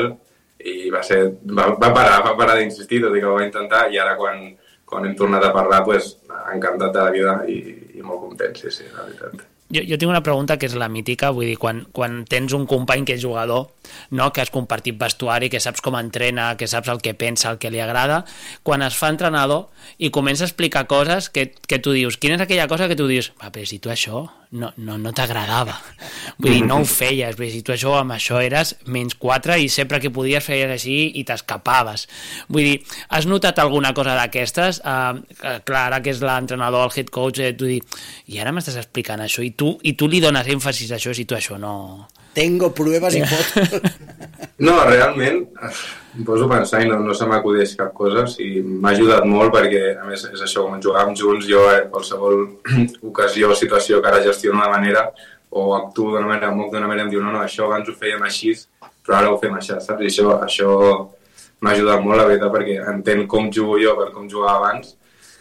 i va parar d'insistir, tot i que ho va intentar, i ara quan hem tornat a parlar, encantat de la vida i molt content, sí, la veritat. Jo tinc una pregunta que és la mítica, vull dir, quan tens un company que és jugador, no, que has compartit vestuari, que saps com entrena, que saps el que pensa, el que li agrada, quan es fa entrenador i comença a explicar coses que tu dius, quina és aquella cosa que tu dius, però si tu això no t'agradava, vull dir, no ho feies, vull dir, si tu amb això eres -4 i sempre que podies feies així i t'escapaves, vull dir, has notat alguna cosa d'aquestes? Clar, ara que és l'entrenador, el head coach, tu dius, i ara m'estàs explicant això i tu li dones èmfasis a això si tu això no... Tengo pruebas y fotos. No, realment, em poso a pensar i no se m'acudeix cap cosa. M'ha ajudat molt perquè, a més, és això, quan jugàvem junts, jo qualsevol ocasió o situació que ara gestiono d'una manera o actuo d'una manera, moc d'una manera, em diu no, això abans ho fèiem així, però ara ho fem així, saps? I això m'ha ajudat molt, la veritat, perquè entenc com jugo jo per com jugava abans.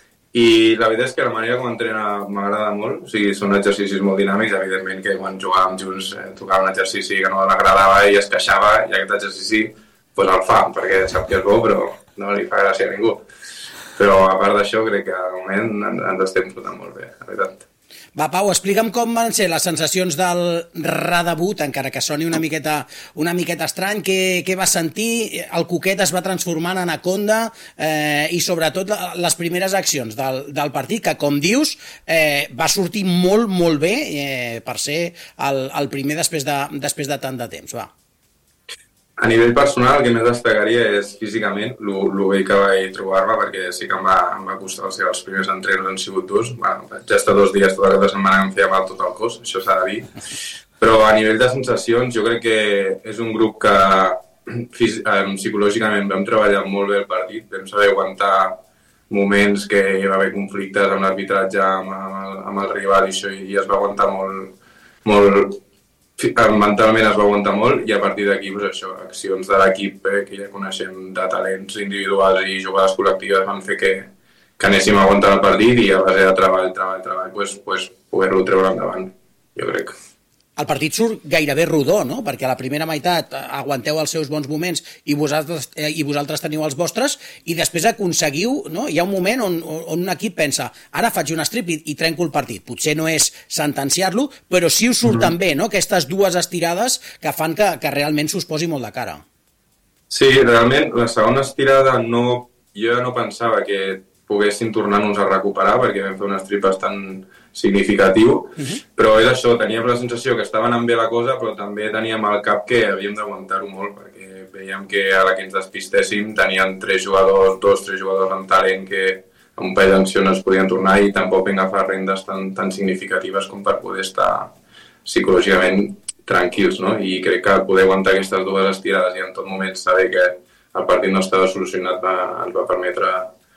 I la veritat és que la manera com entrena m'agrada molt, són exercicis molt dinàmics, evidentment que quan jugàvem junts tocava un exercici que no l'agradava i es queixava, i aquest exercici el fa, perquè sap que és bo, però no li fa gràcia a ningú. Però a part d'això crec que al moment ens estem fotent molt bé, la veritat. Va, Pau, explica'm com van ser les sensacions del redebut, encara que soni una miqueta estrany, què vas sentir? El Cuquet es va transformar en Anaconda i sobretot les primeres accions del partit, que com dius va sortir molt, molt bé per ser el primer després de tant de temps, va. A nivell personal, el que més destacaria és físicament el bé que vaig trobar-me, perquè sí que em va costar, els primers entrenos han sigut durs. Ja està 2 dies tota la setmana em feia mal tot el cos, això s'ha de dir. Però a nivell de sensacions, jo crec que és un grup que psicològicament vam treballar molt bé el partit, vam saber aguantar moments que hi va haver conflictes amb l'arbitratge, amb el rival i això, i es va aguantar molt mentalment es va aguantar molt, i a partir d'aquí accions de l'equip que ja coneixem de talents individuals i jugades col·lectives van fer que anéssim a aguantar el partit, i a base de treball poder-lo treure endavant, jo crec. El partit surt gairebé rodó, no? Perquè a la primera meitat aguanteu els seus bons moments i vosaltres teniu els vostres, i després aconseguiu, no? Hi ha un moment on un equip pensa, ara faig un strip i trenco el partit. Potser no és sentenciar-lo, però sí us surten bé, no? Aquestes dues estirades que fan que realment s'us posi molt de cara. Sí, realment, la segona estirada jo ja no pensava que poguessin tornar-nos a recuperar, perquè vam fer un strip bastant significatiu, però és això, teníem la sensació que estava anant bé la cosa, però també teníem al cap que havíem d'aguantar-ho molt, perquè veiem que a la que ens despistéssim tenien 3 jugadors amb talent que amb un parell d'accions es podien tornar, i tampoc vam agafar rendes tan significatives com per poder estar psicològicament tranquils, no? I crec que poder aguantar aquestes dues estirades i en tot moment saber que el partit no estava solucionat ens va permetre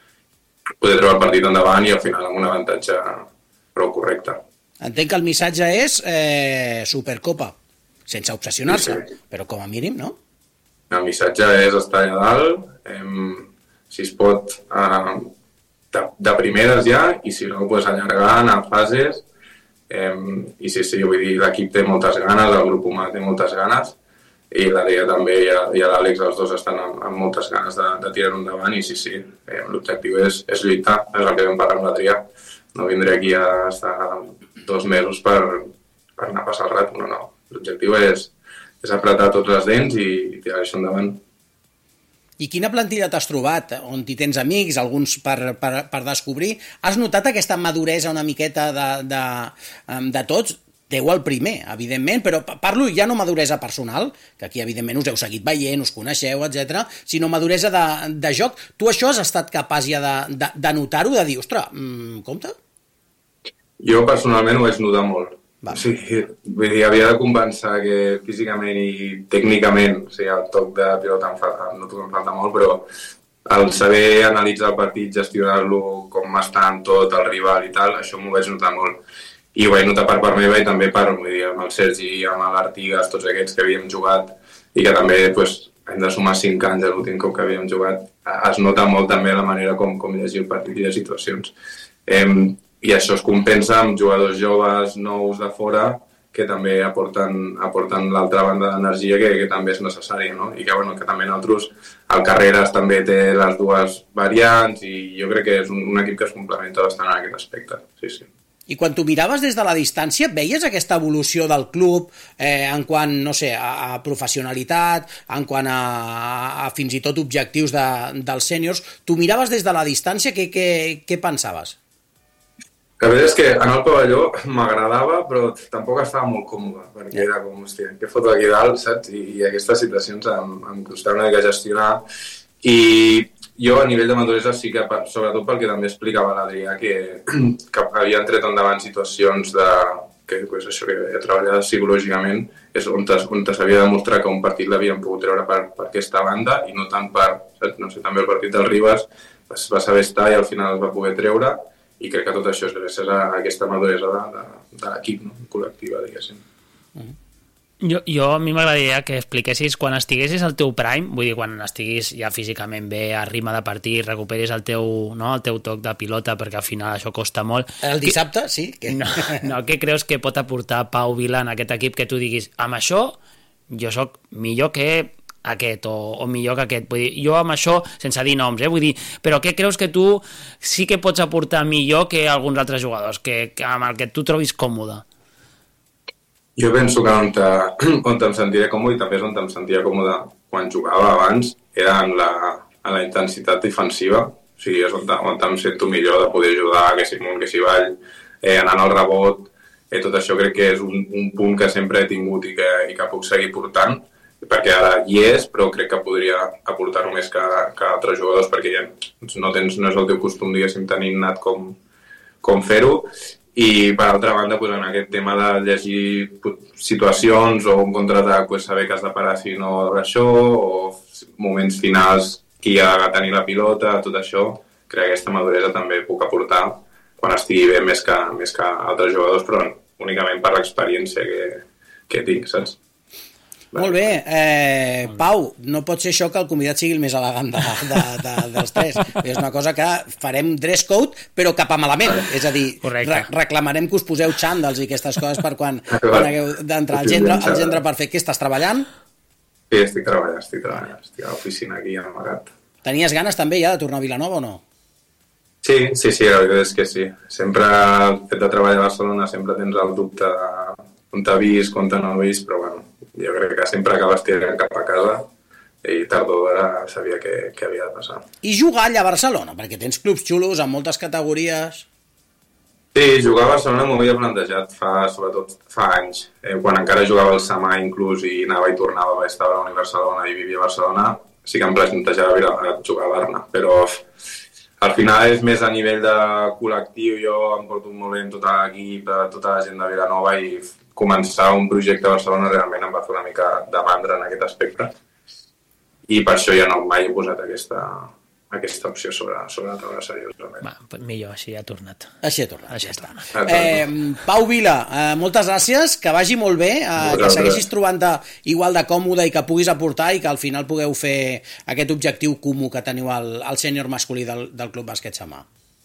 poder treure el partit endavant, i al final amb un avantatge prou correcte. Entenc que el missatge és Supercopa, sense obsessionar-se, però com a mínim, no? El missatge és estar allà dalt, si es pot de primeres ja, i si no, allargant a fases, i sí, vull dir, l'equip té moltes ganes, el grup humà té moltes ganes, i l'Adrià també i l'Àlex, els dos estan amb moltes ganes de tirar-ho endavant, i sí, l'objectiu és lluitar, és el que vam parlar amb l'Adrià. No vindré aquí a estar 2 mesos per anar a passar el rato, no. L'objectiu és apretar tots les dents i tirar això endavant. I quina plantilla t'has trobat? On hi tens amics, alguns per descobrir? Has notat aquesta maduresa una miqueta de tots? Teu el primer, evidentment, però parlo ja no maduresa personal, que aquí evidentment us heu seguit veient, us coneixeu, etc., sinó maduresa de joc. Tu això has estat capaç ja de notar-ho, de dir, ostres, compte? Jo personalment ho vaig notar molt. Sí, vull dir, havia de compensar que físicament i tècnicament, el toc de pilota no em falta molt, però el saber analitzar el partit, gestionar-lo, com està en tot, el rival i tal, això m'ho vaig notar molt. I ho vaig notar per part meva i també vull dir, amb el Sergi, amb l'Artigas, tots aquests que havíem jugat, i que també hem de sumar 5 anys a l'últim cop que havíem jugat. Es nota molt també la manera com llegir el partit i les situacions. I això es compensa amb jugadors joves, nous de fora, que també aporten l'altra banda d'energia que també és necessària, no? I que també nosaltres, el Carreras també té les dues variants, i jo crec que és un equip que es complementa bastant en aquest aspecte, sí. I quan tu miraves des de la distància, veies aquesta evolució del club en quant, no sé, a professionalitat, en quant a fins i tot objectius dels sèniors? Tu miraves des de la distància, què pensaves? La veritat és que en el pavelló m'agradava, però tampoc estava molt còmode, perquè era com, hòstia, què foto aquí dalt, saps? I aquestes situacions em costava una mica gestionar. I jo, a nivell de maduresa, sí que, sobretot pel que també explicava l'Adrià, que havia tret endavant situacions que pues, això que he treballat psicològicament és on s'havia de demostrar que un partit l'havien pogut treure per aquesta banda i no tant per, no sé, també el partit del Ribas va saber estar i al final es va poder treure i crec que tot això és gràcies a aquesta maduresa de l'equip, no? Col·lectiva, diguéssim. Jo a mi m'agradaria que expliquessis quan estiguessis al teu prime, vull dir, quan estiguis ja físicament bé, a ritme de partit, recuperis el teu toc de pilota, perquè al final això costa molt. El dissabte, sí. No, què creus que pot aportar Pau Vila en aquest equip que tu diguis, amb això jo sóc millor que aquest o millor que aquest? Vull dir, jo amb això, sense dir noms, vull dir, però què creus que tu sí que pots aportar millor que alguns altres jugadors, amb el que tu trobis còmode? Jo penso que on em sentiré còmode i també és on em sentia còmode quan jugava abans era en la intensitat defensiva, o sigui, és on em sento millor de poder ajudar, que si amunt, que si avall, anant al rebot, tot això crec que és un punt que sempre he tingut i que puc seguir portant, perquè ara hi és, però crec que podria aportar-ho més que altres jugadors, perquè ja no és el teu costum, diguéssim, tenir innat com fer-ho. I, per altra banda, en aquest tema de llegir situacions o un contraatac, saber que has de parar si no d'això, o moments finals, qui ha de tenir la pilota, tot això, crec que aquesta maduresa també puc aportar quan estigui bé més que altres jugadors, però únicament per l'experiència que tinc, saps? Molt bé. Pau, no pot ser això que el convidat sigui el més elegant dels tres. És una cosa que farem dress code, però cap a malament. És a dir, reclamarem que us poseu xandals i aquestes coses per quan hagueu d'entrar al gendre perfecte. Què estàs treballant? Sí, estic treballant. Estic a l'oficina aquí, amagat. Tenies ganes també ja de tornar a Vilanova o no? Sí, la veritat és que sí. Sempre el fet de treballar a Barcelona sempre tens el dubte on t'ha vist, on no he vist, però bueno, jo crec que sempre acabes tirant cap a casa i tard o d'hora sabia què havia de passar. I jugar allà a Barcelona, perquè tens clubs xulos amb moltes categories. Sí, jugar a Barcelona m'ho havia plantejat sobretot fa anys. Quan encara jugava al Samà inclús i anava i tornava, estava a la Universitat de Barcelona i vivia a Barcelona, sí que em plantejava jugar a Barna, però al final és més a nivell de col·lectiu. Jo em porto molt bé amb tot l'equip, tota la gent de Vilanova i començar un projecte a Barcelona realment em va fer una mica de mandra en aquest aspecte i per això ja no mai he posat aquesta opció sobre la taula seriosament. Millor, així ha tornat. Així està. Pau Vila, moltes gràcies, que vagi molt bé, que segueixis trobant-te igual de còmode i que puguis aportar i que al final pugueu fer aquest objectiu comú que teniu al sènior masculí del Club Bàsquet Samà.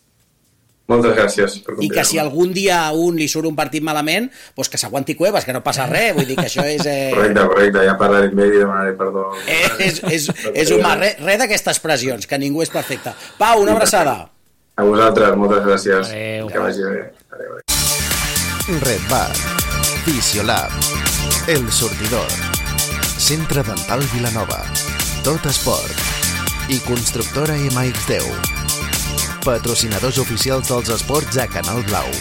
Moltes gràcies per convidar-me. I que si algun dia a un li surt un partit malament, doncs que s'aguanti cueves, que no passa res, vull dir que això és... Correcte, ja parlaré amb ell i demanaré perdó. És humà, res d'aquestes pressions, que ningú és perfecte. Pau, una abraçada. A vosaltres, moltes gràcies. Adéu. Que vagi bé. Adéu. Red Bar, Fisiolab, El Sortidor, Centre Dental Vilanova, Tot Esport i Constructora MX10. Patrocinadors oficials dels esports a Canal Blau.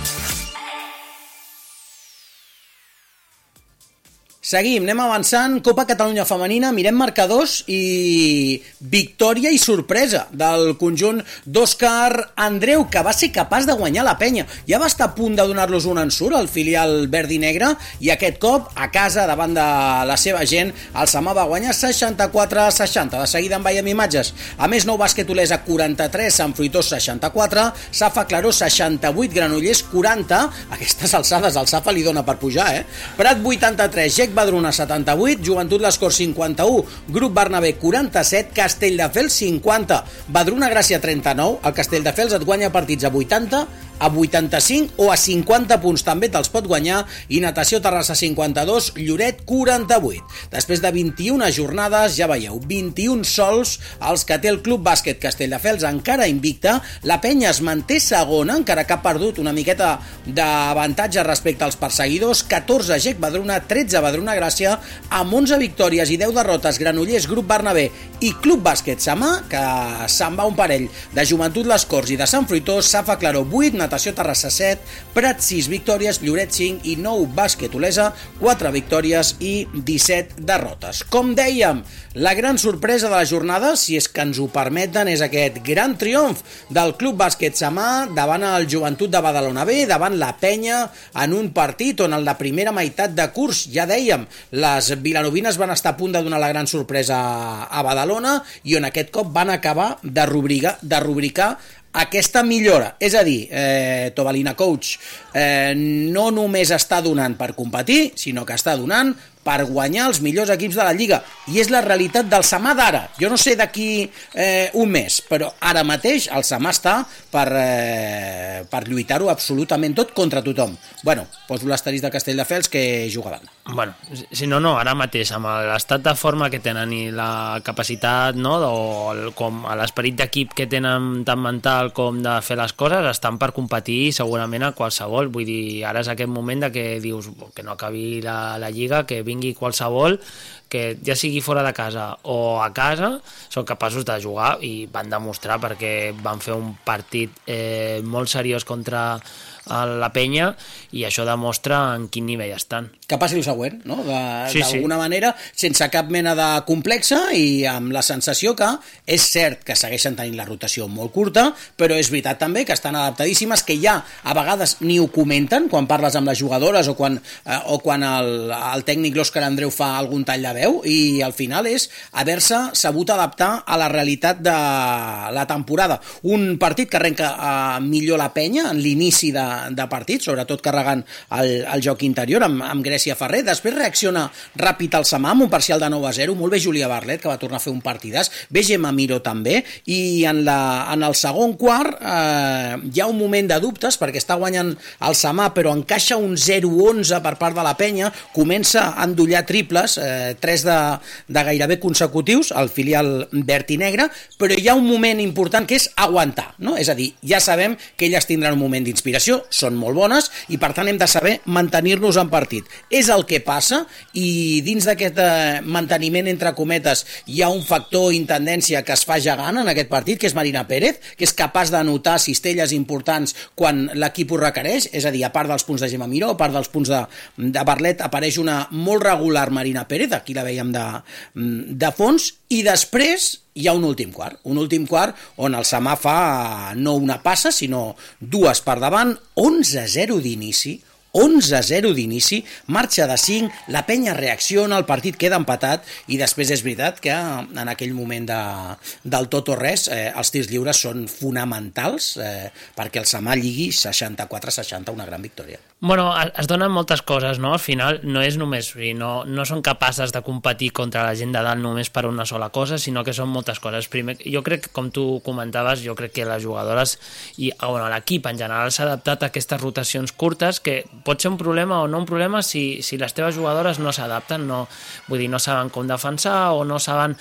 Seguim, anem avançant. Copa Catalunya Femenina, mirem marcadors i victòria i sorpresa del conjunt d'Òscar Andreu, que va ser capaç de guanyar la penya. Ja va estar a punt de donar-los un ensurt al filial verd i negre i aquest cop, a casa, davant de la seva gent, el Samà va guanyar 64-60. De seguida en veiem imatges. A més, Nou Bàsquet Olesa 43, Sant Fruitós 64, Safa Claró 68, Granollers 40. A aquestes alçades el Safa li dona per pujar, Prat 83, Gec Badruna 78, Joventut Les Corts 51, Grup Bernabé 47, Castelldefels 50, Badruna Gràcia 39. El Castelldefels et guanya partits a 80, a 85 o a 50 punts també te'ls pot guanyar, i Natació Terrassa 52, Lloret 48. Després de 21 jornades, ja veieu, 21 sols els que té el Club Bàsquet Castelldefels, encara invicta. La penya es manté segona, encara que ha perdut una miqueta d'avantatge respecte als perseguidors. 14 Gec Badruna, 13 Badruna Gràcia, amb 11 victòries i 10 derrotes Granollers, Grup Bernabé i Club Bàsquet Samà, que se'n va un parell de Joventut Les Corts i de Sant Fruitós. Safa Claró 8, Natació Terrassa 7, Prat 6 victòries, Lloret 5 i 9 Bàsquet Olesa, 4 victòries i 17 derrotes. Com dèiem, la gran sorpresa de la jornada, si és que ens ho permeten, és aquest gran triomf del Club Bàsquet Samà davant el Joventut de Badalona B, davant la Penya, en un partit on en la primera meitat de curs, ja dèiem, les vilanovines van estar a punt de donar la gran sorpresa a Badalona i on aquest cop van acabar de rubricar aquesta millora. És a dir, Tobalina Coach no només està donant per competir, sinó que està donant per guanyar els millors equips de la Lliga. I és la realitat del Samà d'ara. Jo no sé d'aquí un mes, però ara mateix el Samà està per lluitar-ho absolutament tot contra tothom. Bueno, poso l'asterisc de Castelldefels que juga davant. Bueno, si no, ara mateix, amb l'estat de forma que tenen i la capacitat, no, com l'esperit d'equip que tenen tant mental com de fer les coses, estan per competir segurament a qualsevol. Vull dir, ara és aquest moment de que dius que no acabi la Lliga, que vingui qualsevol, que ja sigui fora de casa o a casa, són capaços de jugar i van demostrar perquè van fer un partit molt seriós contra la Penya i això demostra en quin nivell estan. Que passi el següent, no? D'alguna manera, sense cap mena de complexa i amb la sensació que és cert que segueixen tenint la rotació molt curta, però és veritat també que estan adaptadíssimes, que ja a vegades ni ho comenten quan parles amb les jugadores o quan el tècnic l'Òscar Andreu fa algun tall de veu, i al final és haver-se sabut adaptar a la realitat de la temporada. Un partit que arrenca millor la Penya en l'inici de partit, sobretot carregant el joc interior amb Grècia Ferrer. Després reacciona ràpid al Samà amb un parcial de 9-0, molt bé Júlia Barlet, que va tornar a fer un partidàs, bé Gemma Miró també, i en el segon quart hi ha un moment de dubtes perquè està guanyant el Samà però encaixa un 0-11 per part de la Penya, comença a endollar triples, 3 de gairebé consecutius, el filial verd i negre, però hi ha un moment important que és aguantar, no? És a dir, ja sabem que elles tindran un moment d'inspiració, són molt bones i per tant hem de saber mantenir-nos en partit. És el que passa i dins d'aquest manteniment entre cometes hi ha un factor intendència que es fa gegant en aquest partit, que és Marina Pérez, que és capaç d'anotar cistelles importants quan l'equip ho requereix, és a dir, a part dels punts de Gemma Miró, a part dels punts de Barlet, apareix una molt regular Marina Pérez, aquí la veiem de fons, i després hi ha un últim quart on el Samà fa no una passa sinó dues per davant, 11-0 d'inici, marxa de 5, la Penya reacciona, el partit queda empatat i després és veritat que en aquell moment del tot o res els tirs lliures són fonamentals perquè el Samà lligui 64-60, una gran victòria. Bueno, es donen moltes coses, no? Al final no és només, no són capaces de competir contra la gent de dalt només per una sola cosa, sinó que són moltes coses. Primer, jo crec que, com tu comentaves, jo crec que les jugadores i l'equip en general s'ha adaptat a aquestes rotacions curtes, que pot ser un problema o no un problema si les teves jugadores no s'adapten, vull dir, no saben com defensar o no saben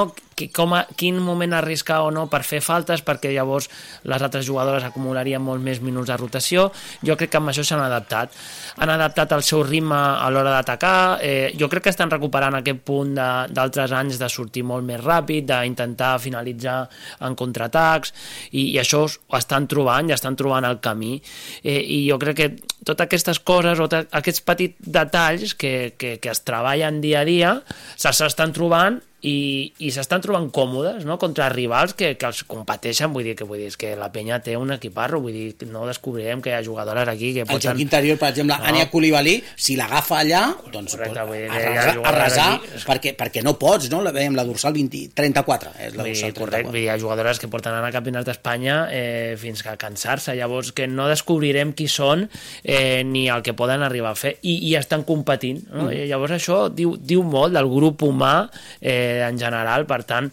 quin moment arriscar o no per fer faltes, perquè llavors les altres jugadores acumularien molt més minuts de rotació. Jo crec que amb això s'han adaptat. Han adaptat el seu ritme a l'hora d'atacar. Jo crec que estan recuperant aquest punt d'altres anys de sortir molt més ràpid, d'intentar finalitzar en contraatacs, i això ho estan trobant, ja estan trobant el camí. I jo crec que totes aquestes coses o aquests petits detalls que es treballen dia a dia s'estan trobant i s'estan trobant còmodes, no?, contra rivals que els competeixen. Vull dir, és que la Penya té un equiparro, vull dir, no descobrirem que hi ha jugadores aquí que poden... El joc interior, per exemple, Ània Coulibaly, si l'agafa allà, doncs arrasar, perquè no pots, no? La veiem, la dorsal 34, és la dorsal 34. Correcte, hi ha jugadores que porten anar a campionats d'Espanya fins a cansar-se, llavors que no descobrirem qui són ni el que poden arribar a fer, i estan competint, no? Llavors això diu molt del grup humà en general, per tant,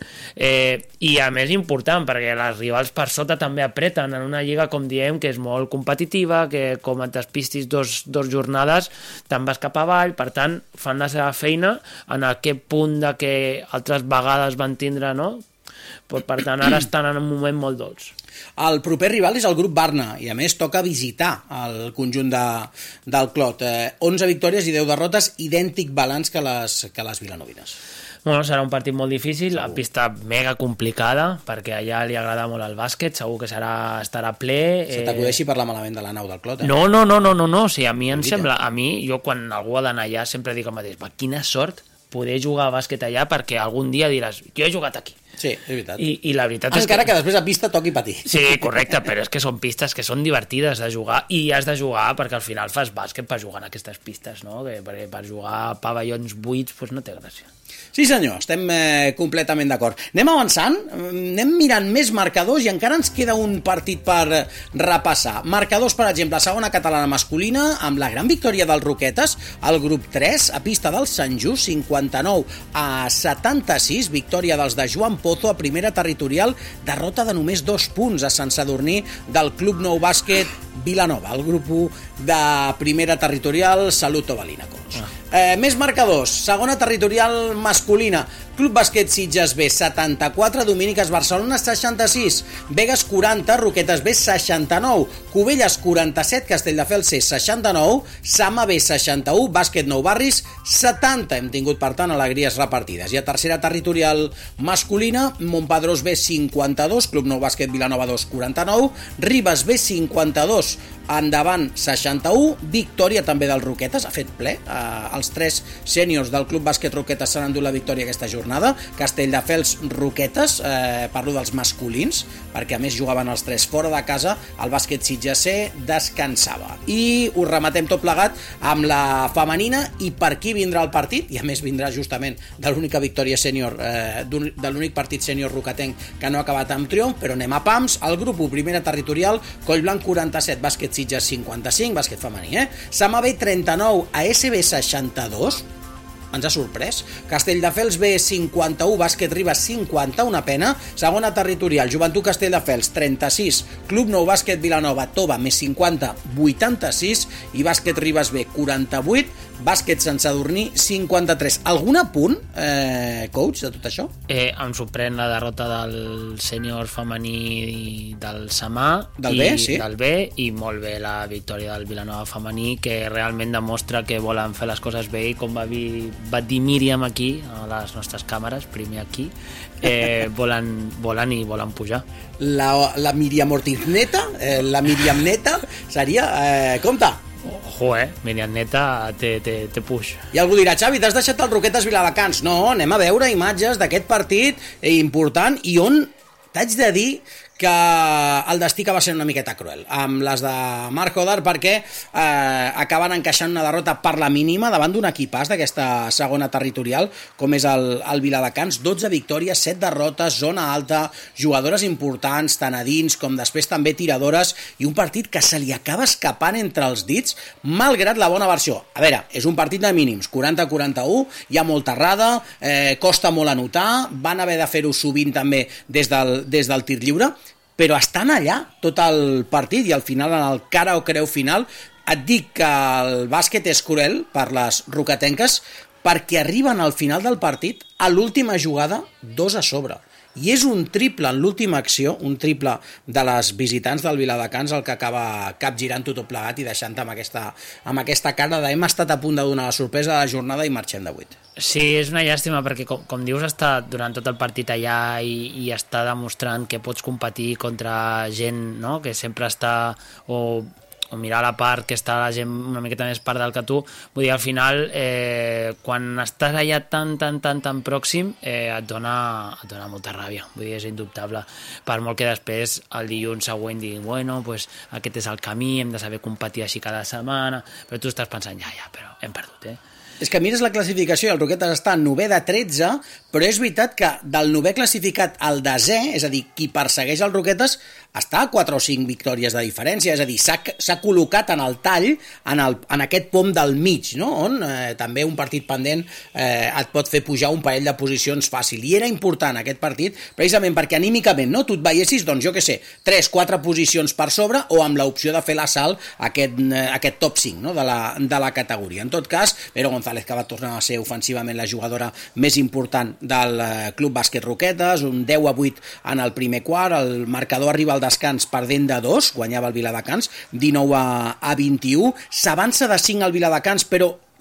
i a més important, perquè les rivals per sota també apreten en una lliga, com diem, que és molt competitiva, que com et despistis dos jornades te'n vas cap avall, per tant fan la seva feina en aquest punt de que altres vegades van tindre, no? Per tant, ara estan en un moment molt dolç. El proper rival és el grup Barna i a més toca visitar el conjunt del Clot. 11 victòries i 10 derrotes, idèntic balanç que les vilanovines. Bueno, serà un partit molt difícil, la pista mega complicada, perquè allà li agrada molt el bàsquet, segur que estarà ple. Se t'acudeixi parlar malament de la nau del Clot, No, o sigui, a mi em sembla, jo quan algú ha d'anar allà sempre dic el mateix, quina sort poder jugar a bàsquet allà, perquè algun dia diràs, jo he jugat aquí. Sí, és veritat. I la veritat és encara que després a pista toqui patir. Sí, correcte, però és que són pistes que són divertides de jugar i has de jugar perquè al final fas bàsquet per jugar en aquestes pistes, no? Perquè per jugar a pavellons buits no té gràcia. Sí senyor, estem completament d'acord. Anem avançant, anem mirant més marcadors i encara ens queda un partit per repassar. Marcadors, per exemple, segona catalana masculina, amb la gran victòria dels Roquetes, al grup 3, a pista del Sant Just, 59-76, victòria dels de Joan Pozo a primera territorial, derrota de només 2 punts a Sant Sadurní del Club Nou Bàsquet Vilanova, el grup 1 de primera territorial, Saluto Balínacos. Més marcadors, segona territorial masculina, Club Bàsquet Sitges B 74, Domíniques Barcelona 66, Vegas 40, Roquetes B 69, Cubelles 47, Castelldefels C 69, Sama B 61, Bàsquet Nou Barris 70. Hem tingut, per tant, alegries repartides. I a tercera territorial masculina, Montpedrós B 52, Club Nou Bàsquet Vilanova 2 49, Ribes B 52, Endavant 61, victòria també del Roquetes, ha fet ple. Els 3 sèniors del Club Bàsquet Roquetes s'han endut la victòria aquesta jornada. Castelldefels Roquetes, parlo dels masculins, perquè a més jugaven els 3 fora de casa, el bàsquet sitgesser descansava. I ho rematem tot plegat amb la femenina, i per qui vindrà el partit, i a més vindrà justament de l'única victòria sènior, de l'únic partit sènior roquetenc que no ha acabat amb triomf, però anem a pams. El grup 1, primera territorial, Collblanc 47, bàsquet Sitges 55, bàsquet femení, Sama B 39, ASB 62, ens ha sorprès. Castelldefels B 51, bàsquet Ribes 50, una pena. Segona territorial, Joventut Castelldefels 36, Club Nou Bàsquet Vilanova Tova més 50, 86, i bàsquet Ribes B 48, bàsquet Sant Sadurní 53. Algun apunt, coach, de tot això? Em sorprèn la derrota del sènior femení del Samà del B, sí. Del B, i molt bé la victòria del Vilanova femení, que realment demostra que volen fer les coses bé, i com va dir Míriam aquí, a les nostres càmeres, primer aquí, volen pujar. La Míriam Ortiz neta, la Míriam neta seria... compte! Ojo, Míriam neta té puix. I algú dirà, Xavi, t'has deixat el Roquetes Viladecans. No, anem a veure imatges d'aquest partit important, i on t'haig de dir que el destí que va ser una miqueta cruel amb les de Marc Hodar, perquè acaben encaixant una derrota per la mínima davant d'un equipàs d'aquesta segona territorial com és el Viladecans. 12 victòries, 7 derrotes, zona alta, jugadores importants tant a dins com després també tiradores, i un partit que se li acaba escapant entre els dits malgrat la bona versió. A veure, és un partit de mínims, 40-41, hi ha molta errada, costa molt anotar, van haver de fer-ho sovint també des del tir lliure, però estan allà tot el partit, i al final, en el cara o creu final, et dic que el bàsquet és cruel per les roquetenques, perquè arriben al final del partit, a l'última jugada, 2 a sobre. I és un triple en l'última acció, un triple de les visitants del Viladecans, el que acaba capgirant-ho tot plegat i deixant amb aquesta cara de hem estat a punt de donar la sorpresa de la jornada i marxem de 8. Sí, és una llàstima perquè, com dius, està durant tot el partit allà i està demostrant que pots competir contra gent, no?, que sempre està o mirar la part que està la gent una miqueta més part del que tu. Vull dir, al final, quan estàs allà tan pròxim, et dona molta ràbia. Vull dir, és indubtable. Per molt que després, el dilluns següent, diguin, bueno, pues aquest és el camí, hem de saber competir així cada setmana, però tu estàs pensant, ja, però hem perdut, És que mires la classificació i el Roquetes està en 9è de 13, però és veritat que del 9è classificat al 10è, és a dir, qui persegueix el Roquetes, està a 4 o 5 victòries de diferència, és a dir, s'ha col·locat en el tall, en aquest pom del mig, no?, on també un partit pendent et pot fer pujar un parell de posicions fàcil. I era important aquest partit, precisament perquè anímicament, no?, tu et veiessis, doncs jo què sé, 3-4 posicions per sobre, o amb l'opció de fer l'assalt aquest top 5, no?, de la categoria. En tot cas, Vero González, que va tornar a ser ofensivament la jugadora més important del Club Bàsquet Roquetes, un 10-8 en el primer quart, el marcador arriba al descans perdent de 2, guanyava el Viladecans, 19-21, s'avança de 5 al Viladecans, però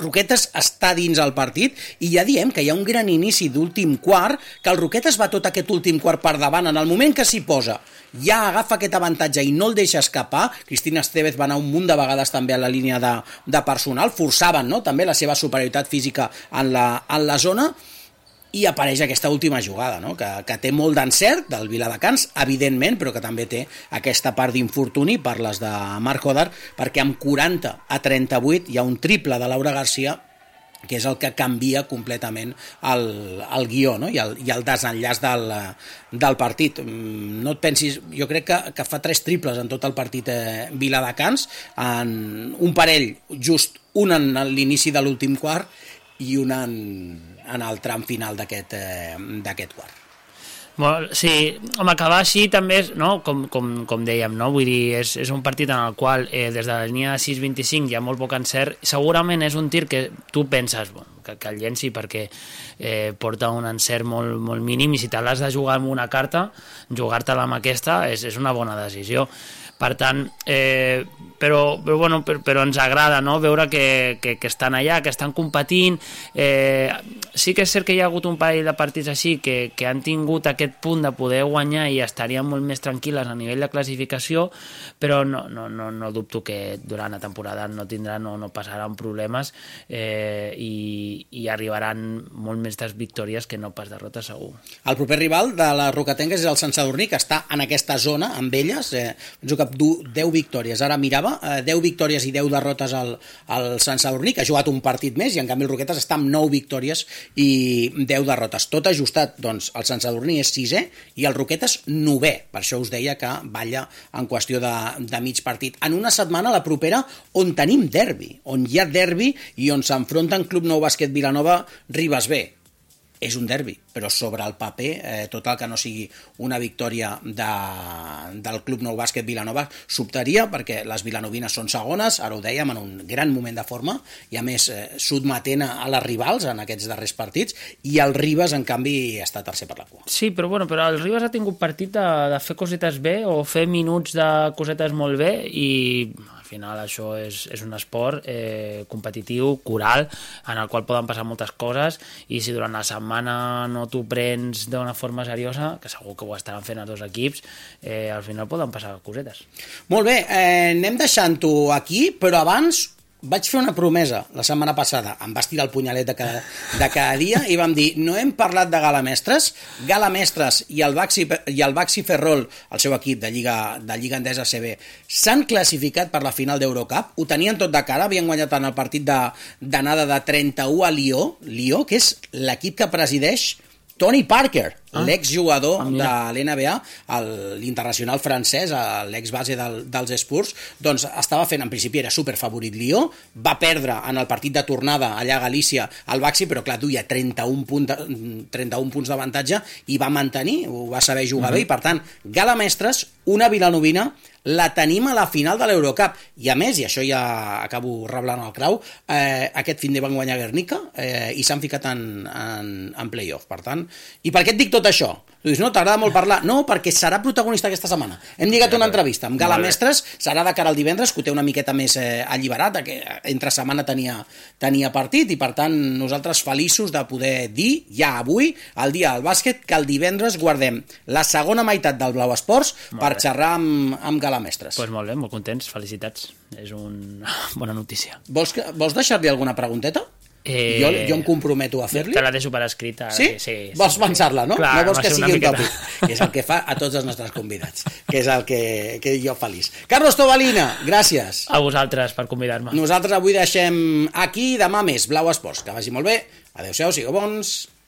Roquetes està dins el partit i ja diem que hi ha un gran inici d'últim quart, que el Roquetes va tot aquest últim quart per davant. En el moment que s'hi posa, ja agafa aquest avantatge i no el deixa escapar. Cristina Estevez va anar un munt de vegades també a la línia de personal, forçaven, no?, també la seva superioritat física en la zona, i apareix aquesta última jugada, no?, que té molt d'encert del Viladecans, evidentment, però que també té aquesta part d'infortuni, parles de Marc Hodar, perquè amb 40-38 hi ha un triple de Laura Garcia, que és el que canvia completament el guió, no?, i el desenllaç del partit. No et pensis, jo crec que fa 3 triples en tot el partit Viladecans, en un parell, just un en l'inici de l'últim quart i un en el tram final d'aquest quart. Sí, home, acabar així també és, no?, com dèiem, no? Vull dir, és un partit en el qual des de la línia de 6-25 hi ha molt poc encert. Segurament és un tir que tu penses que el llenci perquè porta un encert molt, molt mínim, i si te l'has de jugar amb una carta, jugar-te-la amb aquesta és una bona decisió. Per tant, però ens agrada, no?, veure que estan allà, que estan competint. Sí que és cert que hi ha hagut un parell de partits així que han tingut aquest punt de poder guanyar i estarien molt més tranquil·les a nivell de classificació, però no dubto que durant la temporada no tindran o no passaran problemes i arribaran molt més victòries que no pas derrotes, segur. El proper rival de les rocatenques és el Sant Sadurní, que està en aquesta zona amb elles. Penso que 10 victòries, ara mirava, 10 victòries i 10 derrotes al Sant Sadurní, que ha jugat un partit més, i en canvi el Roquetes està amb 9 victòries i 10 derrotes. Tot ajustat, doncs, el Sant Sadurní és 6è i el Roquetes 9è. Per això us deia que balla en qüestió de mig partit. En una setmana, la propera, on tenim derbi, on hi ha derbi i on s'enfronten Club Nou Bàsquet Vilanova Ribes B. És un derbi, però sobre el paper, tot el que no sigui una victòria del Club Nou Bàsquet Vilanova sobtaria, perquè les vilanovines són segones, ara ho dèiem, en un gran moment de forma, i a més sotmetent a les rivals en aquests darrers partits, i el Ribes, en canvi, està tercer per la cua. Sí, però el Ribes ha tingut partit de fer cosetes bé o fer minuts de cosetes molt bé, i al final això és un esport competitiu, coral, en el qual poden passar moltes coses, i si durant la setmana no t'ho prens d'una forma seriosa, que segur que ho estaran fent els dos equips, al final poden passar cosetes. Molt bé, anem deixant-ho aquí, però abans vaig fer una promesa la setmana passada, em vas tirar el punyalet de cada dia i vam dir, no hem parlat de Gala Mestres i el Baxi Ferrol, el seu equip de Lliga Endesa CB, s'han classificat per la final d'Eurocup, ho tenien tot de cara, havien guanyat en el partit d'anada de 31 a Lió, que és l'equip que presideix Tony Parker, l'exjugador de l'NBA, l'internacional francès, l'exbase dels Spurs, doncs estava fent, en principi era superfavorit Lió, va perdre en el partit de tornada allà a Galícia al Baxi, però clar, duia 31 punts d'avantatge i va mantenir, ho va saber jugar bé, i per tant, Gala Mestres, una vilanovina, la tenim a la final de l'Eurocup, i a més, i això ja acabo reblant el crau, aquest fin de van guanyar Guernica i s'han ficat en playoff, per tant, i per què et dic tot això? Tu dius, no, t'agrada molt parlar? No, perquè serà protagonista aquesta setmana. Hem lligat una entrevista amb Gala Mestres, serà de cara al divendres, que ho té una miqueta més alliberat, que entre setmana tenia partit, i per tant nosaltres feliços de poder dir, ja avui, el dia del bàsquet, que el divendres guardem la segona meitat del Blau Esports per xerrar amb Gala Mestres. Doncs molt bé, molt contents, felicitats. És una bona notícia. Vols deixar-li alguna pregunteta? Jo em comprometo a fer-li. Te la deixo per escrit. Sí? Vols pensar-la, no? Clar, no vols que sigui un tòpic, que és el que fa a tots els nostres convidats, que és el que jo feliç. Carlos Tobalina, gràcies. A vosaltres per convidar-me. Nosaltres avui deixem aquí, demà més Blau Esports. Que vagi molt bé. Adéu-siau, sigueu bons.